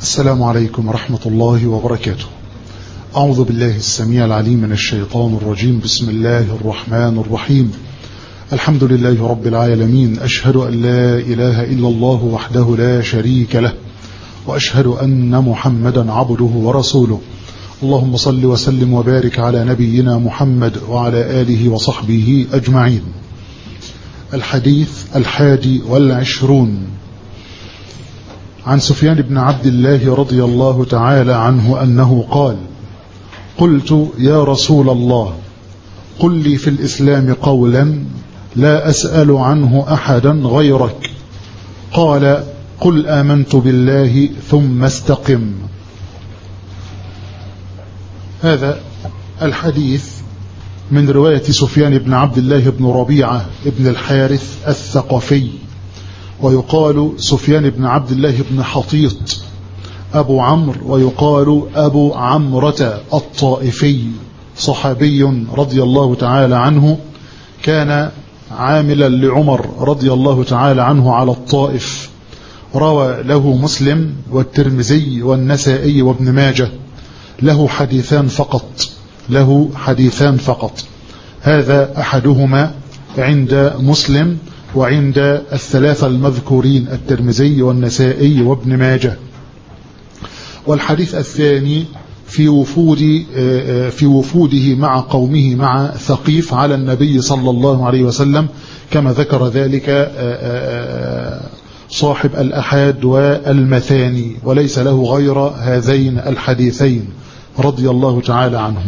السلام عليكم ورحمة الله وبركاته. أعوذ بالله السميع العليم من الشيطان الرجيم. بسم الله الرحمن الرحيم. الحمد لله رب العالمين. أشهد أن لا إله إلا الله وحده لا شريك له، وأشهد أن محمدا عبده ورسوله. اللهم صل وسلم وبارك على نبينا محمد وعلى آله وصحبه أجمعين. الحديث 21 عن سفيان بن عبد الله رضي الله تعالى عنه أنه قال: قلت يا رسول الله قل لي في الإسلام قولا لا أسأل عنه أحدا غيرك. قال: قل آمنت بالله ثم استقم. هذا الحديث من رواية سفيان بن عبد الله بن ربيعة بن الحارث الثقفي، ويقال سفيان بن عبد الله بن حطيط أبو عمرو، ويقال أبو عمرة الطائفي، صحابي رضي الله تعالى عنه، كان عاملا لعمر رضي الله تعالى عنه على الطائف. روى له مسلم والترمذي والنسائي وابن ماجه، له حديثان فقط. هذا أحدهما عند مسلم وعند الثلاثة المذكورين الترمذي والنسائي وابن ماجه. والحديث الثاني في وفوده مع قومه مع ثقيف على النبي صلى الله عليه وسلم، كما ذكر ذلك صاحب الأحاد والمثاني، وليس له غير هذين الحديثين رضي الله تعالى عنهم.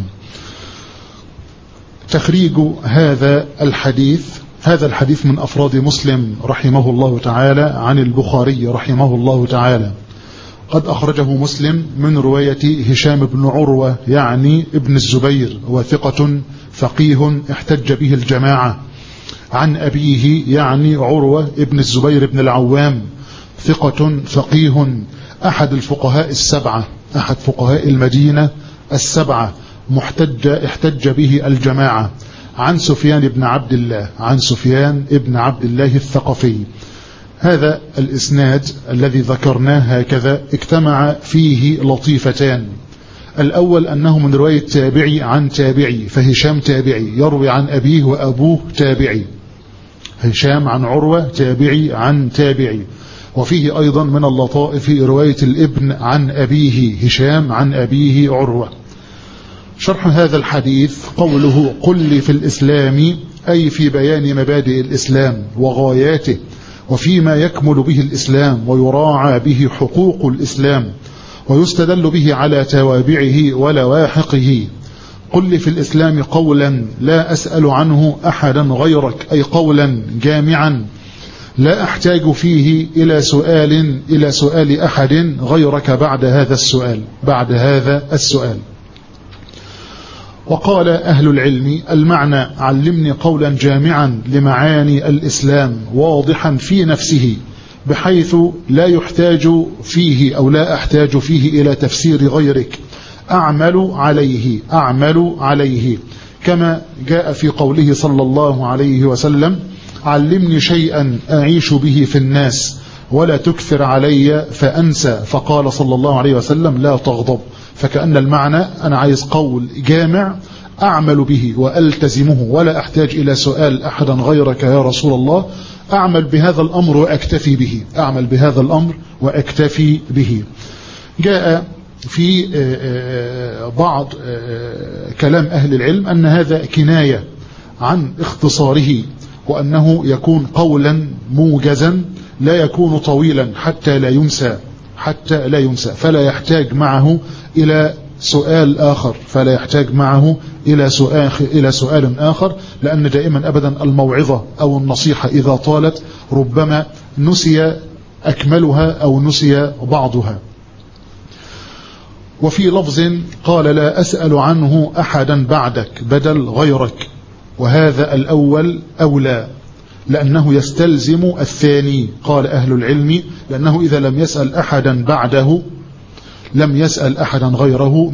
تخريج هذا الحديث من أفراد مسلم رحمه الله تعالى عن البخاري رحمه الله تعالى. قد أخرجه مسلم من رواية هشام بن عروة يعني ابن الزبير، وثقة فقيه احتج به الجماعة، عن أبيه يعني عروة ابن الزبير بن العوام، ثقة فقيه، أحد الفقهاء السبعة، أحد فقهاء المدينة السبعة، احتج به الجماعة، عن سفيان بن عبد الله الثقفي. هذا الإسناد الذي ذكرناه هكذا اجتمع فيه لطيفتان. الأول أنه من رواية تابعي عن تابعي، فهشام تابعي يروي عن أبيه وأبوه تابعي، هشام عن عروة تابعي عن تابعي. وفيه أيضا من اللطائف رواية الابن عن أبيه هشام عن أبيه عروة. شرح هذا الحديث: قوله قل لي في الإسلام، أي في بيان مبادئ الإسلام وغاياته، وفيما يكمل به الإسلام ويراعى به حقوق الإسلام ويستدل به على توابعه ولواحقه. قل لي في الإسلام قولا لا أسأل عنه أحدا غيرك، أي قولا جامعا لا أحتاج فيه إلى سؤال أحد غيرك بعد هذا السؤال. وقال أهل العلم: المعنى علمني قولا جامعا لمعاني الإسلام واضحا في نفسه، بحيث لا يحتاج فيه أو لا أحتاج فيه إلى تفسير غيرك، أعمل عليه، كما جاء في قوله صلى الله عليه وسلم: علمني شيئا أعيش به في الناس ولا تكثر علي فأنسى. فقال صلى الله عليه وسلم: لا تغضب. فكأن المعنى أنا عايز قول جامع أعمل به وألتزمه، ولا أحتاج إلى سؤال أحدا غيرك يا رسول الله، أعمل بهذا الأمر وأكتفي به. جاء في بعض كلام أهل العلم أن هذا كناية عن اختصاره، وأنه يكون قولا موجزا لا يكون طويلا حتى لا ينسى، فلا يحتاج معه إلى سؤال آخر، لأن دائما أبدا الموعظة أو النصيحة إذا طالت ربما نسي أكملها أو نسي بعضها. وفي لفظ قال: لا أسأل عنه أحدا بعدك، بدل غيرك، وهذا الأول أولى لأنه يستلزم الثاني. قال أهل العلم: لأنه إذا لم يسأل أحدا بعده لم يسأل أحدا غيره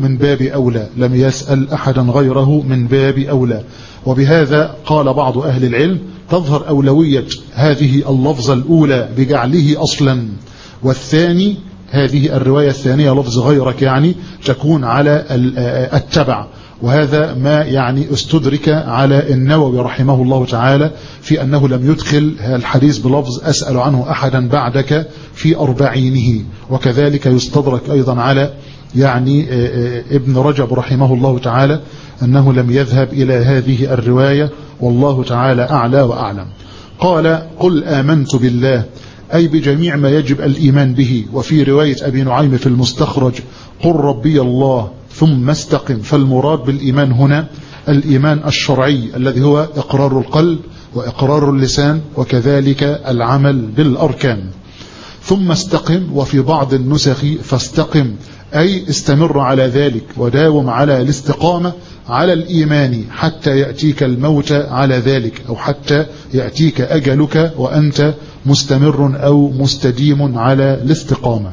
من باب أولى. وبهذا قال بعض أهل العلم: تظهر أولوية هذه اللفظة الأولى بجعله أصلا، والثاني هذه الرواية الثانية لفظ غيرك يعني تكون على التبع، وهذا ما يعني استدرك على النووي رحمه الله تعالى في أنه لم يدخل الحديث بلفظ أسأل عنه أحدا بعدك في أربعينه، وكذلك يستدرك أيضا على يعني ابن رجب رحمه الله تعالى أنه لم يذهب إلى هذه الرواية، والله تعالى أعلى وأعلم. قال قل آمنت بالله أي بجميع ما يجب الإيمان به. وفي رواية أبي نعيم في المستخرج قل ربي الله ثم استقم، فالمراد بالإيمان هنا الإيمان الشرعي الذي هو إقرار القلب وإقرار اللسان وكذلك العمل بالأركان. ثم استقم، وفي بعض النسخ فاستقم أي استمر على ذلك وداوم على الاستقامة على الإيمان حتى يأتيك الموت على ذلك، أو حتى يأتيك أجلك وأنت مستمر أو مستديم على الاستقامة.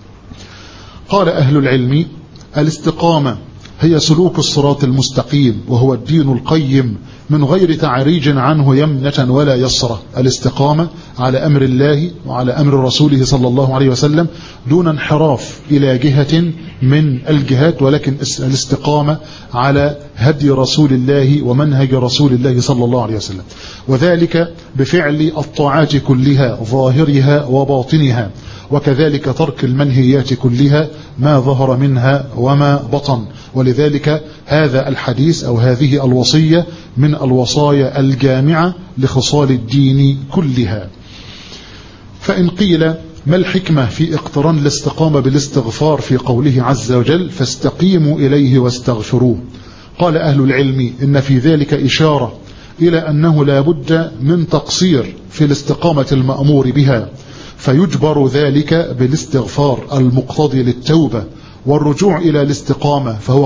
قال أهل العلم الاستقامة هي سلوك الصراط المستقيم، وهو الدين القيم من غير تعريج عنه يمنة ولا يسرة. الاستقامة على أمر الله وعلى أمر رسوله صلى الله عليه وسلم دون انحراف إلى جهة من الجهات، ولكن الاستقامة على هدي رسول الله ومنهج رسول الله صلى الله عليه وسلم، وذلك بفعل الطاعات كلها ظاهرها وباطنها، وكذلك ترك المنهيات كلها ما ظهر منها وما بطن. ولذلك هذا الحديث أو هذه الوصية من الوصايا الجامعة لخصال الدين كلها. فإن قيل ما الحكمة في اقتران الاستقامة بالاستغفار في قوله عز وجل فاستقيموا إليه واستغفروه؟ قال أهل العلم إن في ذلك إشارة إلى أنه لا بد من تقصير في الاستقامة المأمور بها، فيجبر ذلك بالاستغفار المقتضي للتوبة والرجوع إلى الاستقامة، فهو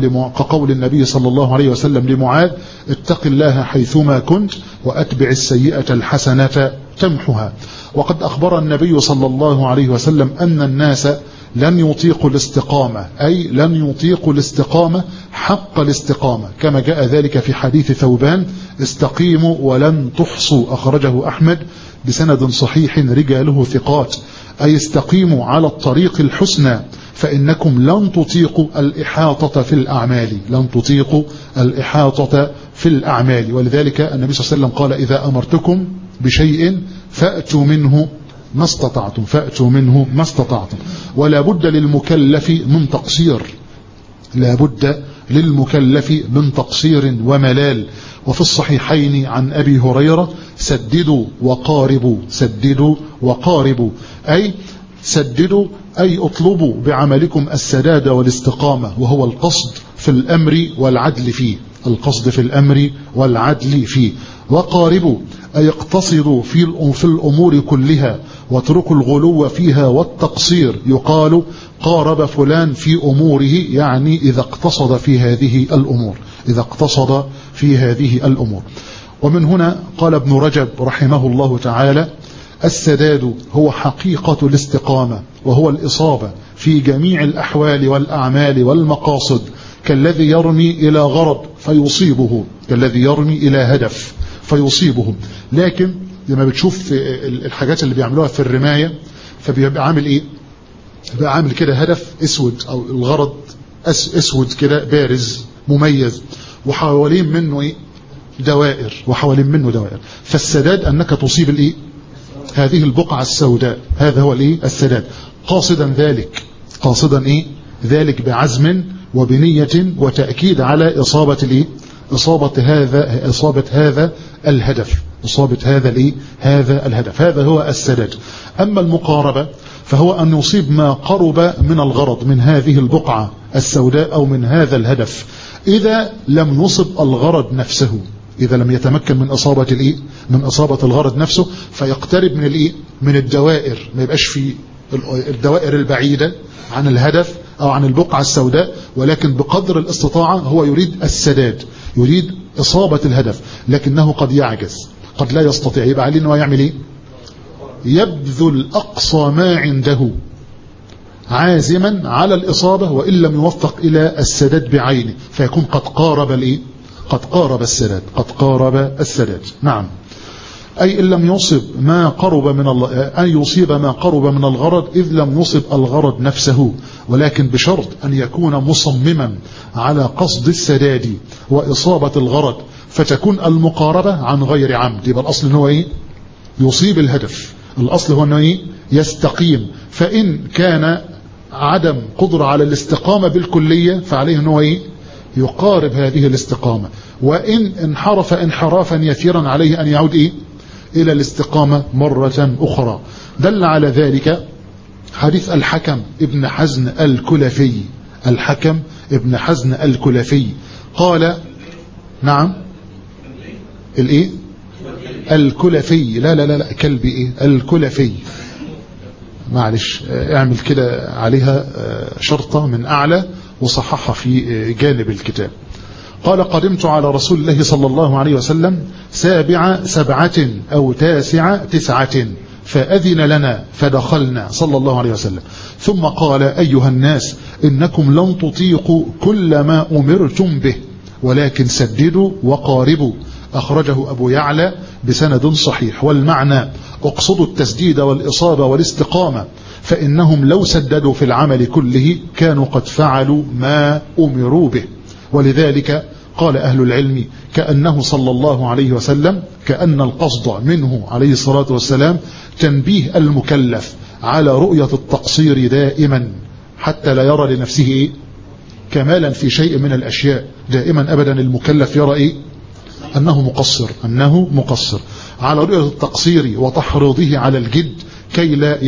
كقول النبي صلى الله عليه وسلم لمعاذ اتق الله حيثما كنت وأتبع السيئة الحسنة تمحها. وقد أخبر النبي صلى الله عليه وسلم أن الناس لن يطيقوا الاستقامة، أي لن يطيقوا الاستقامة حق الاستقامة، كما جاء ذلك في حديث ثوبان استقيموا ولن تحصوا، أخرجه أحمد بسند صحيح رجاله ثقات، أي استقيموا على الطريق الحسنى فإنكم لن تطيقوا الإحاطة في الأعمال، لن تطيقوا الإحاطة في الأعمال. ولذلك النبي صلى الله عليه وسلم قال إذا أمرتكم بشيء فأتوا منه ما استطعتم، فأتوا منه ما استطعتم. ولا بد للمكلف من تقصير، لا بد للمكلف من تقصير وملال. وفي الصحيحين عن أبي هريرة سددوا وقاربوا، سددوا وقاربوا، أي سددوا أي اطلبوا بعملكم السداد والاستقامة، وهو القصد في الأمر والعدل فيه، القصد في الأمر والعدل فيه. وقاربوا أي اقتصدوا في الأمور كلها واتركوا الغلو فيها والتقصير. يقال قارب فلان في أموره، يعني إذا اقتصد في هذه الأمور، إذا اقتصد في هذه الأمور. ومن هنا قال ابن رجب رحمه الله تعالى السداد هو حقيقة الاستقامة، وهو الإصابة في جميع الأحوال والأعمال والمقاصد، كالذي يرمي إلى غرض فيصيبه، كالذي يرمي إلى هدف فيصيبه. لكن لما بتشوف الحاجات اللي بيعملوها في الرماية فبيبقى عامل إيه؟ بيبقى عامل كده هدف أسود أو الغرض أسود كده بارز مميز، وحوالين منه إيه؟ دوائر، وحوالين منه دوائر. فالسداد أنك تصيب الإيه؟ هذه البقعة السوداء، هذا هو الإيه؟ السداد، قاصدا ذلك، قاصدا إيه؟ ذلك بعزم وبنية وتأكيد على إصابة الإيه؟ إصابة هذا الهدف، إصابة هذا الإيه؟ هذا الهدف، هذا هو السداد. أما المقاربة فهو أن يصيب ما قرب من الغرض، من هذه البقعة السوداء أو من هذا الهدف، إذا لم يصب الغرض نفسه، إذا لم يتمكن من إصابة الإيه؟ من إصابة الغرض نفسه، فيقترب من الإيه؟ من الدوائر، ما يبقاش في الدوائر البعيدة عن الهدف أو عن البقعة السوداء، ولكن بقدر الاستطاعة هو يريد السداد، يريد إصابة الهدف، لكنه قد يعجز، قد لا يستطيع. يبقى عليه أنه يعمل إيه؟ يبذل أقصى ما عنده عازما على الإصابة، وإن لم يوفق إلى السداد بعينه فيكون قد قارب الإيه؟ قد قارب السداد، قد قارب السداد. نعم. أي إن لم يصب ما قرب من أن يصيب ما قرب من الغرض إذ لم يصب الغرض نفسه، ولكن بشرط أن يكون مصمما على قصد السداد وإصابة الغرض، فتكون المقاربة عن غير عمد. يبقى الأصل أنه إيه؟ يصيب الهدف. الأصل هو أنه إيه؟ يستقيم. فإن كان عدم قدرة على الاستقامة بالكلية فعليه أنه إيه؟ يقارب هذه الاستقامة. وإن انحرف انحرافا يسيرا عليه أن يعود إيه؟ إلى الاستقامة مرة أخرى. دل على ذلك حديث الحكم ابن حزن الكلفي. الحكم ابن حزن الكلفي قال نعم الايه؟ الكلفي. لا لا لا, لا. كلبي ايه؟ الكلفي. معلش اعمل كده عليها شرطة من اعلى وصححها في جانب الكتاب. قال قدمت على رسول الله صلى الله عليه وسلم 7 أو 9 فأذن لنا فدخلنا صلى الله عليه وسلم، ثم قال أيها الناس إنكم لن تطيقوا كل ما أمرتم به ولكن سددوا وقاربوا. أخرجه أبو يعلى بسند صحيح. والمعنى اقصدوا التسديد والإصابة والاستقامة، فإنهم لو سددوا في العمل كله كانوا قد فعلوا ما أمروا به. ولذلك قال أهل العلم كأنه صلى الله عليه وسلم كأن القصد منه عليه الصلاة والسلام تنبيه المكلف على رؤية التقصير دائما حتى لا يرى لنفسه كمالا في شيء من الأشياء. دائما أبدا المكلف يرى أنه مقصر على رؤية التقصير وتحريضه على الجد كي لا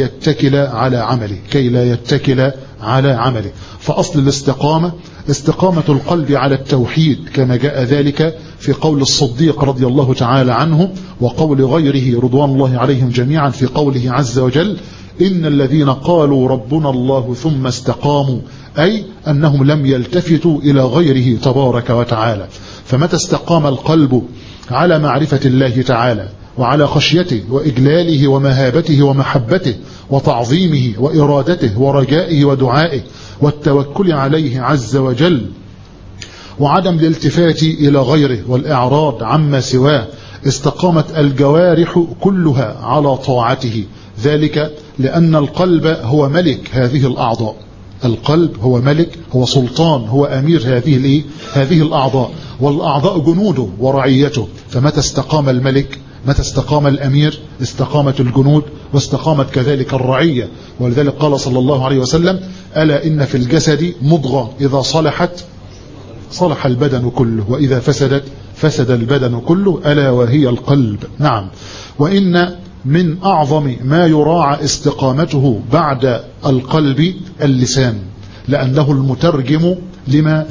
يتكل على عمله. فأصل الاستقامة استقامة القلب على التوحيد كما جاء ذلك في قول الصديق رضي الله تعالى عنه وقول غيره رضوان الله عليهم جميعا في قوله عز وجل إن الذين قالوا ربنا الله ثم استقاموا، أي أنهم لم يلتفتوا إلى غيره تبارك وتعالى. فمتى استقام القلب على معرفة الله تعالى وعلى خشيته وإجلاله ومهابته ومحبته وتعظيمه وإرادته ورجائه ودعائه والتوكل عليه عز وجل وعدم الالتفات إلى غيره والإعراض عما سواه، استقامت الجوارح كلها على طاعته. ذلك لأن القلب هو ملك هذه الأعضاء. القلب هو ملك، هو سلطان، هو أمير هذه الأعضاء، والأعضاء جنوده ورعيته. فمتى استقام الملك، متى استقام الأمير، استقامت الجنود واستقامت كذلك الرعية. ولذلك قال صلى الله عليه وسلم ألا إن في الجسد مضغة إذا صلحت صلح البدن كله وإذا فسدت فسد البدن كله ألا وهي القلب. نعم. وإن من أعظم ما يراعى استقامته بعد القلب اللسان، لأنه المترجم لما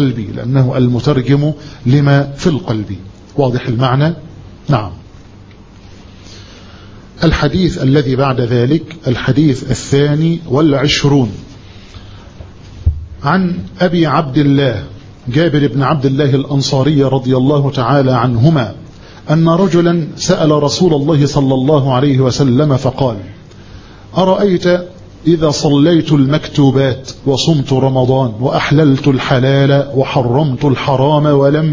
في القلب. واضح المعنى؟ نعم. الحديث الذي بعد ذلك الحديث 22 عن أبي عبد الله جابر بن عبد الله الأنصاري رضي الله تعالى عنهما أن رجلا سأل رسول الله صلى الله عليه وسلم فقال أرأيت إذا صليت المكتوبات وصمت رمضان وأحللت الحلال وحرمت الحرام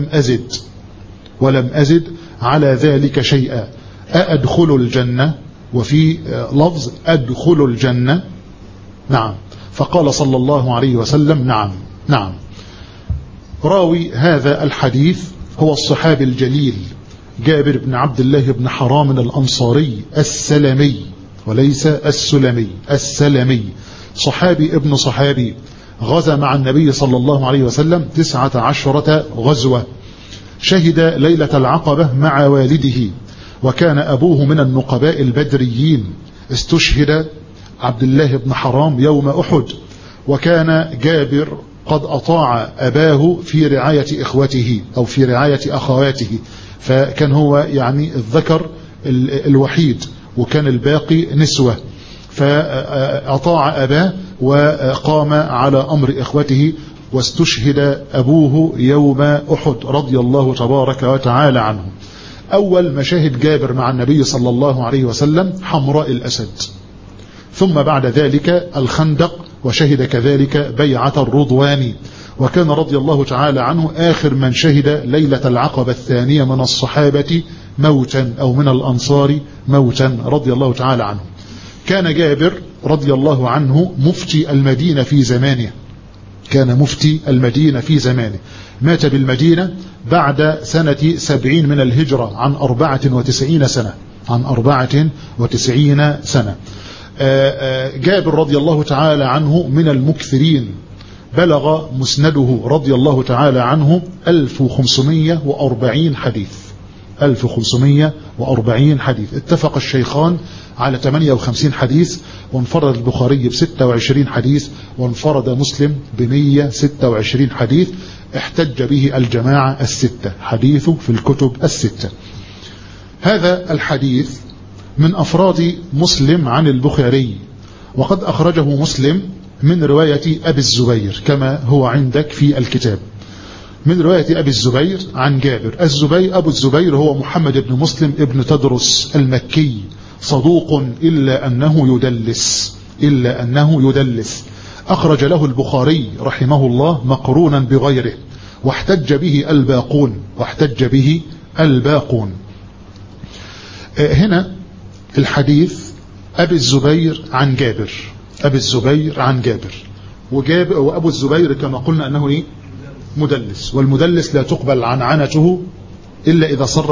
ولم أزد على ذلك شيئا أأدخل الجنة؟ وفي لفظ أدخل الجنة. نعم. فقال صلى الله عليه وسلم نعم. راوي هذا الحديث هو الصحابي الجليل جابر بن عبد الله بن حرام الأنصاري السلمي وليس السلمي، السلمي، صحابي ابن صحابي، غزا مع النبي صلى الله عليه وسلم 19 غزوة، شهد ليلة العقبة مع والده، وكان أبوه من النقباء البدريين. استشهد عبد الله بن حرام يوم أحد، وكان جابر قد أطاع أباه في رعاية إخوته أو في رعاية أخواته، فكان هو يعني الذكر الوحيد وكان الباقي نسوة، فأطاع أباه وقام على أمر إخوته، واستشهد أبوه يوم أحد رضي الله تبارك وتعالى عنه. أول مشاهد جابر مع النبي صلى الله عليه وسلم حمراء الأسد، ثم بعد ذلك الخندق، وشهد كذلك بيعة الرضوان، وكان رضي الله تعالى عنه آخر من شهد ليلة العقبة الثانية من الصحابة موتا أو من الأنصار موتا رضي الله تعالى عنه. كان جابر رضي الله عنه مفتي المدينة في زمانه، كان مفتي المدينة في زمانه، مات بالمدينة بعد سنة 70 من الهجرة عن 94 سنة، عن 94 سنة. جابر رضي الله تعالى عنه من المكثرين، بلغ مسنده رضي الله تعالى عنه 1540 حديث، 1540 حديث. اتفق الشيخان على 58 حديث، وانفرد البخاري ب26 حديث، وانفرد مسلم ب126 حديث. احتج به الجماعة الستة، حديثه في الكتب الستة. هذا الحديث من أفراد مسلم عن البخاري، وقد أخرجه مسلم من رواية أبي الزبير كما هو عندك في الكتاب، من رواية أبي الزبير عن جابر. أبو الزبير هو محمد بن مسلم ابن تدرس المكي، صدوق إلا أنه يدلس. أخرج له البخاري رحمه الله مقرونا بغيره، واحتج به الباقون. هنا الحديث أبي الزبير عن جابر، وأبو الزبير كما قلنا أنه مدلس، والمدلس لا تقبل عنعنته إلا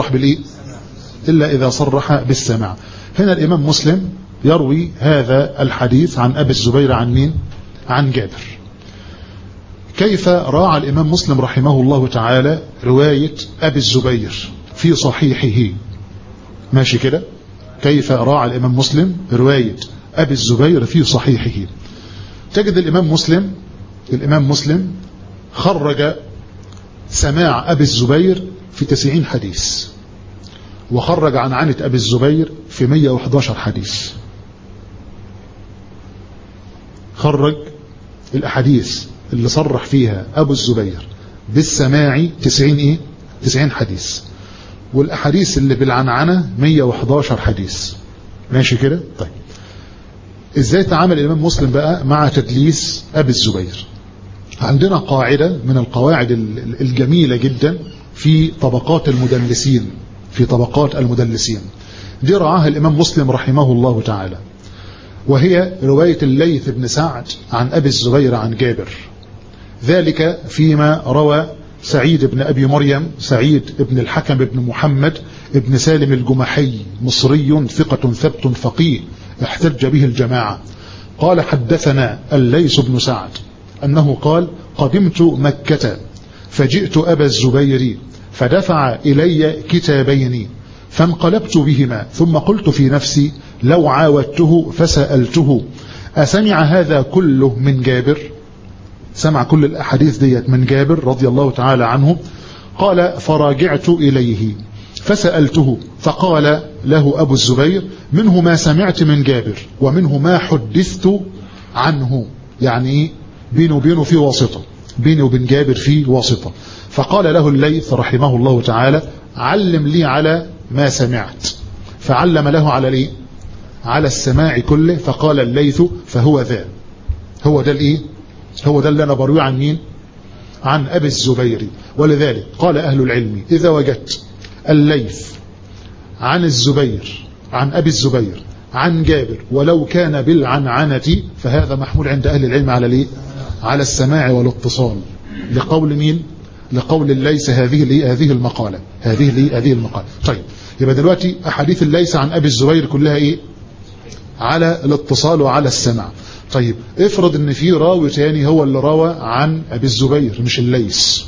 إذا صرح بالسماع. هنا الإمام مسلم يروي هذا الحديث عن أبي الزبير عن مين؟ عن جابر. كيف راعى الإمام مسلم رحمه الله تعالى رواية أبي الزبير في صحيحه؟ ماشي كده؟ كيف راعى الإمام مسلم رواية أبي الزبير في صحيحه؟ تجد الإمام مسلم خرج سماع أبي الزبير في 90 حديث، وخرج عن عنة أبي الزبير في 111 حديث. خرج الأحاديث اللي صرح فيها أبو الزبير بالسماع 90 حديث، والأحاديث اللي بالعنعنة 111 حديث. ماشي كده؟ طيب إزاي تعامل الإمام مسلم بقى مع تدليس أبي الزبير؟ عندنا قاعدة من القواعد الجميلة جدا في طبقات المدلسين، دي رعاها الإمام مسلم رحمه الله تعالى، وهي رواية الليث بن سعد عن أبي الزبير عن جابر. ذلك فيما روى سعيد بن أبي مريم، سعيد بن الحكم بن محمد بن سالم الجمحي، مصري ثقة ثبت فقيه، احتج به الجماعة. قال حدثنا الليث بن سعد أنه قال قدمت مكة فجئت أبا الزبير فدفع إلي كتابين فانقلبت بهما، ثم قلت في نفسي لو عاودته فسألته أسمع هذا كله من جابر؟ سمع كل الأحاديث ديت من جابر رضي الله تعالى عنه. قال فراجعت إليه فسألته فقال له أبو الزبير منه ما سمعت من جابر ومنه ما حدثت عنه، يعني بينه وبينه في واسطة، بينه وبين جابر في واسطة. فقال له الليث رحمه الله تعالى علم لي على ما سمعت، فعلم له على الايه؟ على السماع كله. فقال الليث فهو ذا، هو ده الايه؟ هو ده اللي انا بروي عن مين؟ عن أبي الزبير. ولذلك قال أهل العلم إذا وجدت الليث عن الزبير عن أبي الزبير عن جابر ولو كان بالعنعنة فهذا محمول عند أهل العلم على الايه؟ على السماع والاتصال، لقول مين؟ لقول الليث هذه المقالة. طيب يبقى دلوقتي أحاديث الليث عن أبي الزبير كلها إيه؟ على الاتصال وعلى السمع. طيب افرض ان في راوي تاني هو اللي روى عن أبي الزبير مش الليث،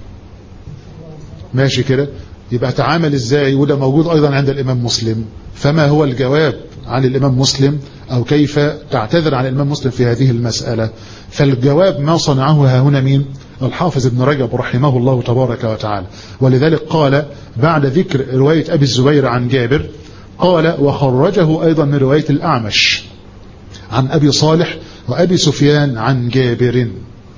ماشي كده؟ يبقى تعامل ازاي؟ وده موجود أيضا عند الإمام مسلم. فما هو الجواب عن الإمام مسلم، أو كيف تعتذر عن الإمام مسلم في هذه المسألة؟ فالجواب ما صنعه هنا مين؟ الحافظ ابن رجب رحمه الله تبارك وتعالى. ولذلك قال بعد ذكر رواية أبي الزبير عن جابر قال وخرجه أيضا من رواية الأعمش عن أبي صالح وأبي سفيان عن جابر.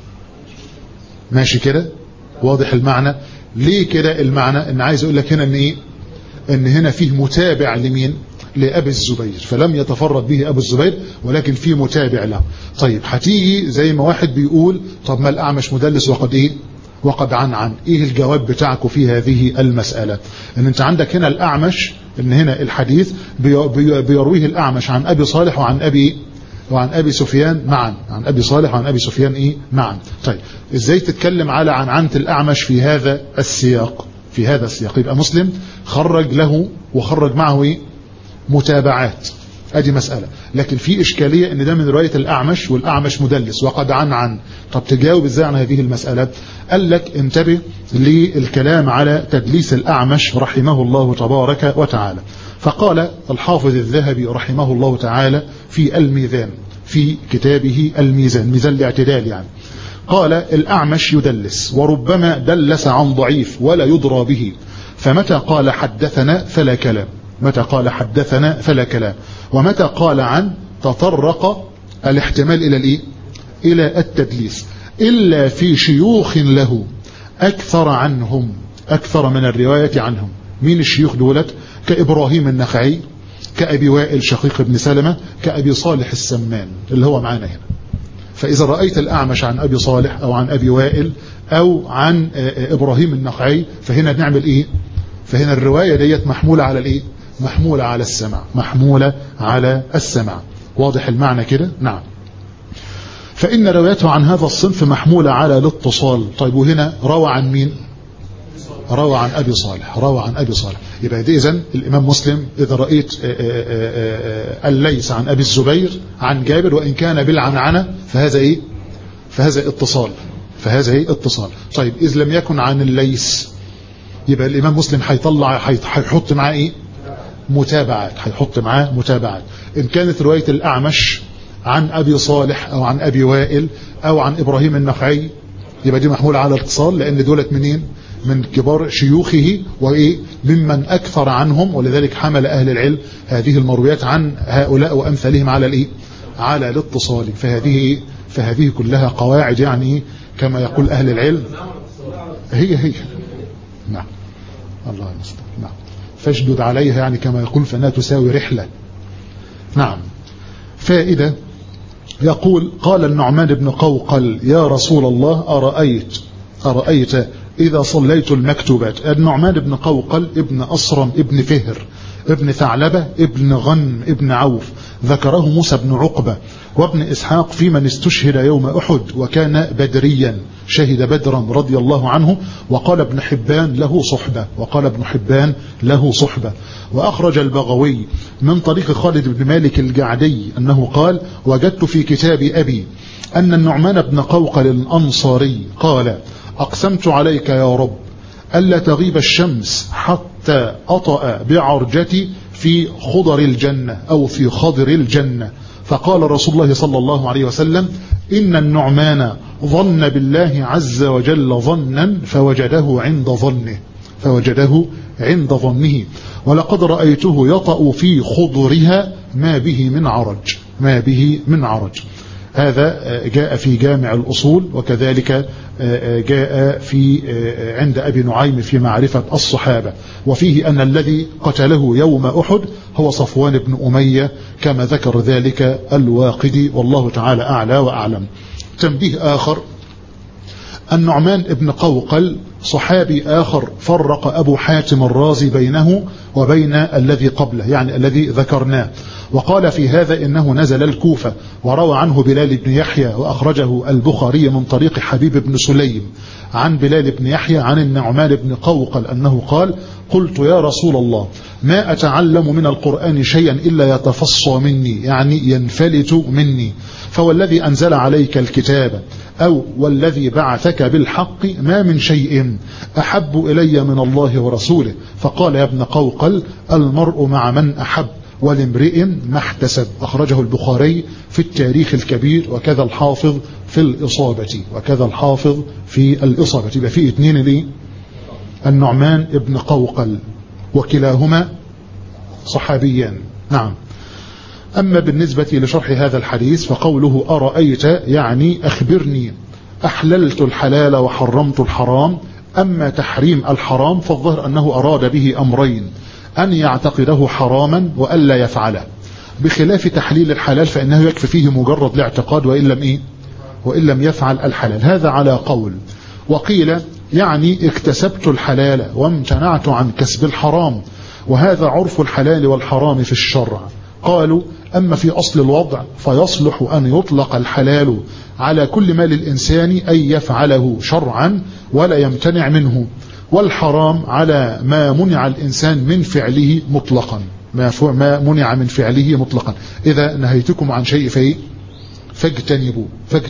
ماشي كده؟ واضح المعنى؟ ليه كده المعنى؟ ان عايز اقول لك هنا ان ايه؟ ان هنا فيه متابع لمين؟ لأبي الزبير، فلم يتفرد به أبو الزبير ولكن فيه متابع له. طيب هتيجي زي ما واحد بيقول طب ما الأعمش مدلس وقد ايه؟ وقد عن ايه الجواب بتاعكم في هذه المسألة؟ ان انت عندك هنا الأعمش، ان هنا الحديث بيرويه الأعمش عن أبي صالح وعن أبي سفيان معا، عن أبي صالح وعن أبي سفيان معا. طيب ازاي تتكلم على عنعنة الأعمش في هذا السياق؟ في هذا السياق يبقى مسلم خرج له وخرج معه متابعات، ادي مسألة. لكن في إشكالية ان ده من رواية الأعمش، والأعمش مدلس وقد عن. طب تجاوب ازاي عن هذه المسألة؟ قال لك انتبه للكلام على تدليس الأعمش رحمه الله تبارك وتعالى. فقال الحافظ الذهبي رحمه الله تعالى في الميزان، في كتابه الميزان، ميزان الاعتدال يعني، قال الأعمش يدلس وربما دلس عن ضعيف ولا يدرى به، فمتى قال حدثنا فلا كلام، متى قال حدثنا فلا كلام، ومتى قال عن تطرق الاحتمال إلى التدليس، إلا في شيوخ له أكثر عنهم، أكثر من الرواية عنهم. مين الشيوخ دولت؟ كإبراهيم النخعي، كأبي وائل شقيق بن سلمة، كأبي صالح السمان اللي هو معانا هنا. فإذا رأيت الأعمش عن أبي صالح أو عن أبي وائل أو عن إبراهيم النخعي، فهنا نعمل فهنا الرواية ديت محمولة على محمولة على السمع، محمولة على السمع. واضح المعنى كده؟ نعم. فإن روايته عن هذا الصنف محمولة على الاتصال. طيب وهنا روى عن مين؟ روى عن أبي صالح، روى عن أبي صالح. يبقى إذن الإمام مسلم إذا رأيت الليث عن أبي الزبير عن جابر وإن كان بالعنعنة فهذا فهذا اتصال، فهذا اتصال. طيب إذ لم يكن عن الليث يبقى الإمام مسلم هيحط معاه متابعات، هيحط معاه متابعات. إن كانت رواية الأعمش عن أبي صالح أو عن أبي وائل أو عن إبراهيم النخعي يبقى دي محمولة على الاتصال، لأن دولت منين؟ من كبار شيوخه ممن أكثر عنهم، ولذلك حمل أهل العلم هذه المرويات عن هؤلاء وأمثالهم على الاتصال. فهذه كلها قواعد يعني كما يقول أهل العلم، هي نعم الله المستعان. نعم فاشدد عليها يعني كما يقول فإنها تساوي رحلة. نعم. فائدة، يقول قال النعمان بن قوقل يا رسول الله أرأيت إذا صليت المكتوبات. النعمان بن قوقل ابن أصرم ابن فهر ابن ثعلبة ابن غنم ابن عوف، ذكره موسى بن عقبة وابن إسحاق في من استشهد يوم أحد وكان بدريا، شهد بدرا رضي الله عنه. وقال ابن حبان له صحبة. وأخرج البغوي من طريق خالد بن مالك الجعدي أنه قال وجدت في كتاب أبي أن النعمان بن قوقل الأنصاري قال أقسمت عليك يا رب ألا تغيب الشمس حتى أطأ بعرجتي في خضر الجنة أو في خضر الجنة. فقال رسول الله صلى الله عليه وسلم إن النعمان ظن بالله عز وجل ظنا فوجده عند ظنه ولقد رأيته يطأ في خضرها ما به من عرج. هذا جاء في جامع الأصول، وكذلك جاء في عند أبي نعيم في معرفة الصحابة، وفيه أن الذي قتله يوم أحد هو صفوان بن أمية كما ذكر ذلك الواقدي، والله تعالى أعلى وأعلم. تنبيه آخر، النعمان بن قوقل صحابي آخر فرق أبو حاتم الرازي بينه وبين الذي قبله، يعني الذي ذكرناه، وقال في هذا إنه نزل الكوفة. وروى عنه بلال بن يحيى وأخرجه البخاري من طريق حبيب بن سليم عن بلال بن يحيى عن النعمان بن قوقل أنه قال قلت يا رسول الله ما أتعلم من القرآن شيئا إلا يتفصى مني، يعني ينفلت مني، فوالذي أنزل عليك الكتاب أو والذي بعثك بالحق ما من شيء أحب إلي من الله ورسوله. فقال يا ابن قوقل المرء مع من أحب ولامرئ ما احتسب. أخرجه البخاري في التاريخ الكبير وكذا الحافظ في الإصابة. يبقى فيه اثنين النعمان ابن قوقل وكلاهما صحابيان. نعم. أما بالنسبة لشرح هذا الحديث فقوله أرأيت يعني أخبرني، أحللت الحلال وحرمت الحرام. أما تحريم الحرام فالظهر أنه أراد به أمرين، أن يعتقده حراما وألا يفعله، بخلاف تحليل الحلال فإنه يكفي فيه مجرد الاعتقاد وإن لم يفعل الحلال. هذا على قول. وقيل يعني اكتسبت الحلال وامتنعت عن كسب الحرام، وهذا عرف الحلال والحرام في الشرع. قالوا أما في أصل الوضع فيصلح أن يطلق الحلال على كل ما للإنسان أن يفعله شرعا ولا يمتنع منه، والحرام على ما منع الإنسان من فعله مطلقا، ما منع من فعله مطلقا. إذا نهيتكم عن شيء فاجتنبوا.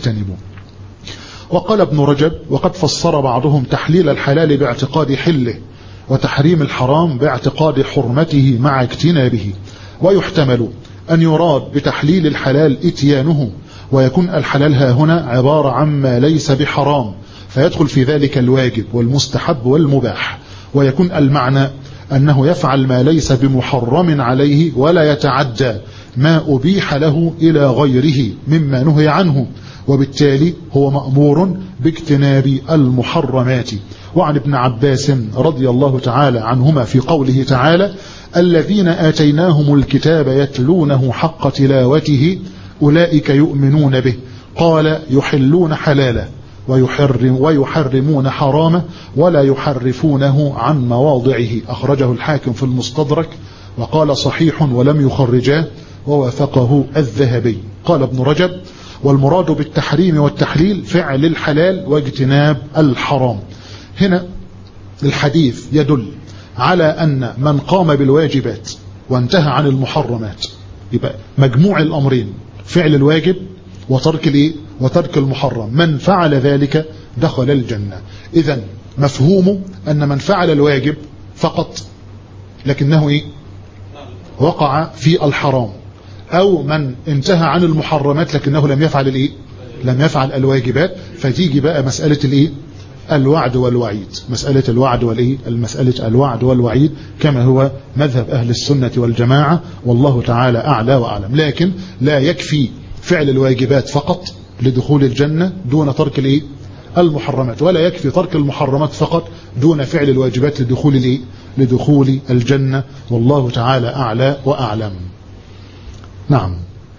وقال ابن رجب وقد فسر بعضهم تحليل الحلال باعتقاد حله وتحريم الحرام باعتقاد حرمته مع اجتنابه، ويحتمل أن يراد بتحليل الحلال اتيانه، ويكون الحلال ها هنا عبارة عما ليس بحرام فيدخل في ذلك الواجب والمستحب والمباح، ويكون المعنى أنه يفعل ما ليس بمحرم عليه ولا يتعدى ما أبيح له إلى غيره مما نهي عنه، وبالتالي هو مأمور باجتناب المحرمات. وعن ابن عباس رضي الله تعالى عنهما في قوله تعالى الذين آتيناهم الكتاب يتلونه حق تلاوته أولئك يؤمنون به، قال يحلون حلاله ويحرمون حرامه ولا يحرفونه عن مواضعه. أخرجه الحاكم في المستدرك وقال صحيح ولم يخرجاه ووافقه الذهبي. قال ابن رجب والمراد بالتحريم والتحليل فعل الحلال واجتناب الحرام. هنا الحديث يدل على أن من قام بالواجبات وانتهى عن المحرمات يبقى مجموع الأمرين فعل الواجب وترك المحرم، من فعل ذلك دخل الجنة. إذن مفهوم أن من فعل الواجب فقط لكنه وقع في الحرام، أو من انتهى عن المحرمات لكنه لم يفعل الواجبات. فتيجي بقى مسألة الوعد والوعيد، مسألة الوعد والوعيد كما هو مذهب أهل السنة والجماعة، والله تعالى أعلى وأعلم. لكن لا يكفي فعل الواجبات فقط لدخول الجنة دون ترك المحرمات، ولا يكفي ترك المحرمات فقط دون فعل الواجبات لدخول الجنة، والله تعالى أعلى وأعلم. نعم.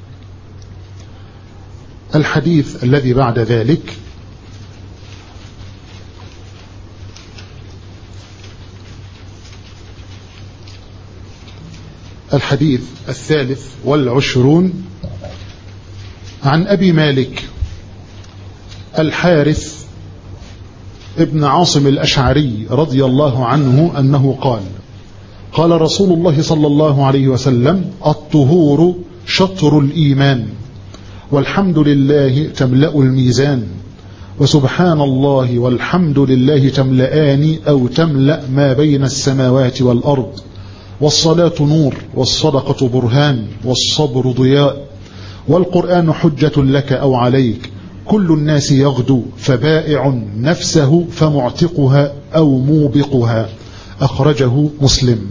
الحديث الذي بعد ذلك الحديث 23 عن أبي مالك الحارث ابن عاصم الأشعري رضي الله عنه أنه قال قال رسول الله صلى الله عليه وسلم الطهور شطر الإيمان، والحمد لله تملأ الميزان، وسبحان الله والحمد لله تملأان أو تملأ ما بين السماوات والأرض، والصلاة نور، والصدقة برهان، والصبر ضياء، والقرآن حجة لك أو عليك، كل الناس يغدو فبائع نفسه فمعتقها أو موبقها. أخرجه مسلم.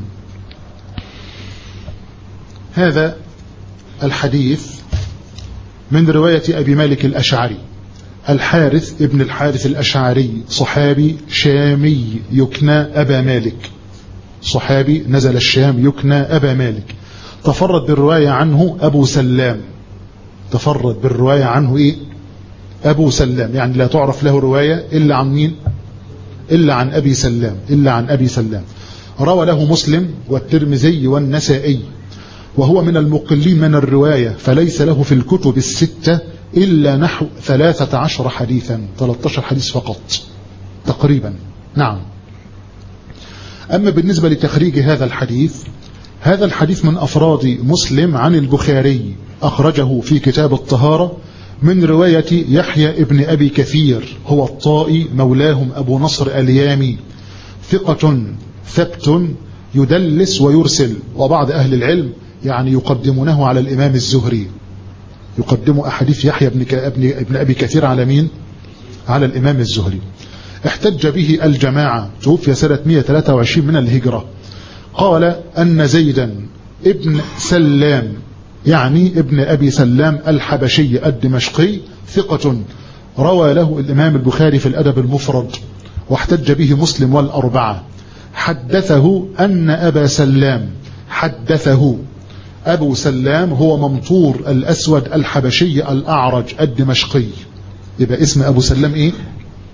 هذا الحديث من رواية أبي مالك الأشعري الحارث ابن الحارث الأشعري، صحابي شامي يكنى أبا مالك، صحابي نزل الشام يكنى أبا مالك. تفرد بالرواية عنه أبو سلام، تفرد بالرواية عنه أبو سلام، يعني لا تعرف له رواية إلا عن مين؟ إلا عن أبي سلام. روى له مسلم والترمذي والنسائي، وهو من المقلين من الرواية، فليس له في الكتب الستة إلا نحو 13 حديثا، 13 حديث فقط تقريبا. نعم. أما بالنسبة لتخريج هذا الحديث من أفراد مسلم عن البخاري، أخرجه في كتاب الطهارة من رواية يحيى ابن أبي كثير، هو الطائي مولاهم أبو نصر اليامي، ثقة ثبت يدلس ويرسل، وبعض أهل العلم يعني يقدمونه على الإمام الزهري، يقدم أحاديث يحيى ابن أبي كثير على مين؟ على الإمام الزهري. احتج به الجماعة، توفي سنة 123 من الهجرة. قال أن زيدا ابن سلام، يعني ابن أبي سلام الحبشي الدمشقي، ثقة روى له الإمام البخاري في الأدب المفرد، واحتج به مسلم والأربعة. حدثه أن أبا سلام، حدثه أبو سلام هو ممطور الأسود الحبشي الأعرج الدمشقي. يبقى اسم أبو سلام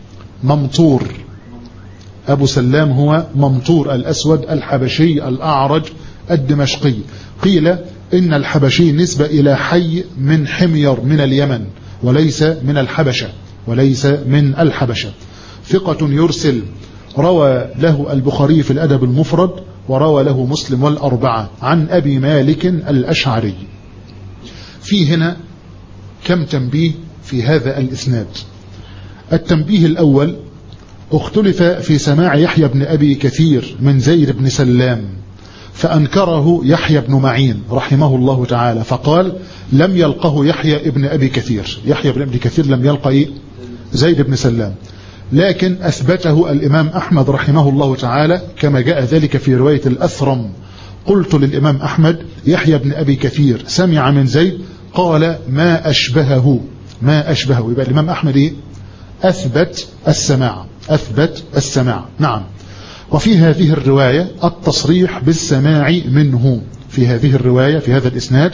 ممطور. أبو سلام هو ممطور الأسود الحبشي الأعرج الدمشقي. قيل إن الحبشي نسبة إلى حي من حمير من اليمن وليس من الحبشة، وليس من الحبشة. ثقة يرسل، روى له البخاري في الأدب المفرد وروى له مسلم والأربعة عن أبي مالك الأشعري. في هنا كم تنبيه في هذا الإسناد. التنبيه الأول: اختلف في سماع يحيى بن أبي كثير من زيد بن سلام، فأنكره يحيى بن معين رحمه الله تعالى، فقال لم يلقه يحيى بن أبي كثير. يحيى بن أبي كثير لم يلقى زيد بن سلام، لكن أثبته الإمام أحمد رحمه الله تعالى كما جاء ذلك في رواية الأثرم: قلت للإمام أحمد يحيى بن أبي كثير سمع من زيد، قال ما أشبهه. ما أشبهه. يبقى الإمام أحمد أثبت السماع، أثبت السماع. نعم. وفي هذه الرواية التصريح بالسماع منه. في هذه الرواية في هذا الإسناد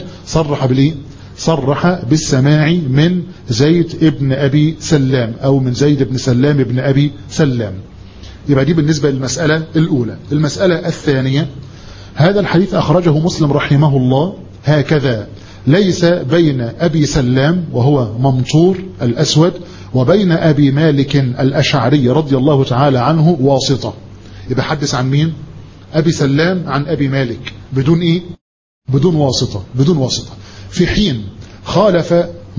صرح بالسماع من زيد ابن أبي سلام أو من زيد بن سلام ابن أبي سلام. يبقى دي بالنسبة للمسألة الأولى. المسألة الثانية: هذا الحديث أخرجه مسلم رحمه الله هكذا: ليس بين أبي سلام وهو ممطور الأسود وبين أبي مالك الأشعري رضي الله تعالى عنه واسطة. يبقى حدث عن مين؟ أبي سلام عن أبي مالك بدون بدون واسطة، بدون واسطة. في حين خالف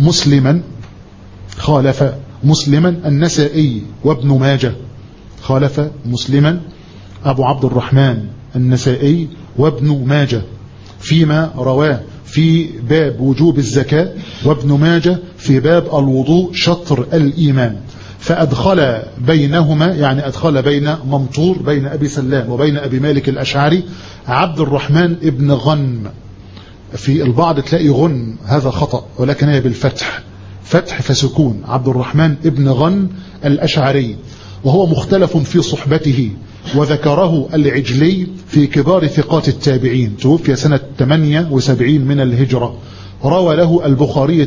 مسلما النسائي وابن ماجه. خالف مسلما أبو عبد الرحمن النسائي وابن ماجه فيما رواه في باب وجوب الزكاة، وابن ماجه في باب الوضوء شطر الإيمان، فأدخل بينهما، يعني أدخل بين ممطور بين أبي سلام وبين أبي مالك الأشعري عبد الرحمن ابن غن. في البعض تلاقي غن، هذا خطأ، ولكن هي بالفتح، فتح فسكون، عبد الرحمن ابن غن الأشعري، وهو مختلف في صحبته، وذكره العجلي في كبار ثقات التابعين، توفي سنة 78 من الهجرة. روى له البخاري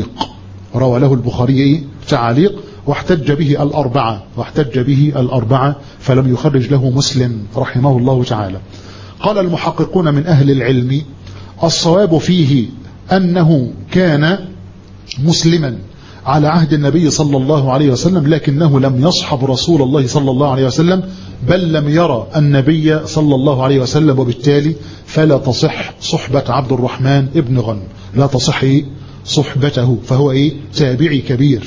تعاليق، واحتج به الأربعة فلم يخرج له مسلم رحمه الله تعالى. قال المحققون من أهل العلم: الصواب فيه أنه كان مسلما على عهد النبي صلى الله عليه وسلم، لكنه لم يصحب رسول الله صلى الله عليه وسلم، بل لم يرى النبي صلى الله عليه وسلم، وبالتالي فلا تصح صحبة عبد الرحمن ابن غن، لا تصح صحبته، فهو تابعي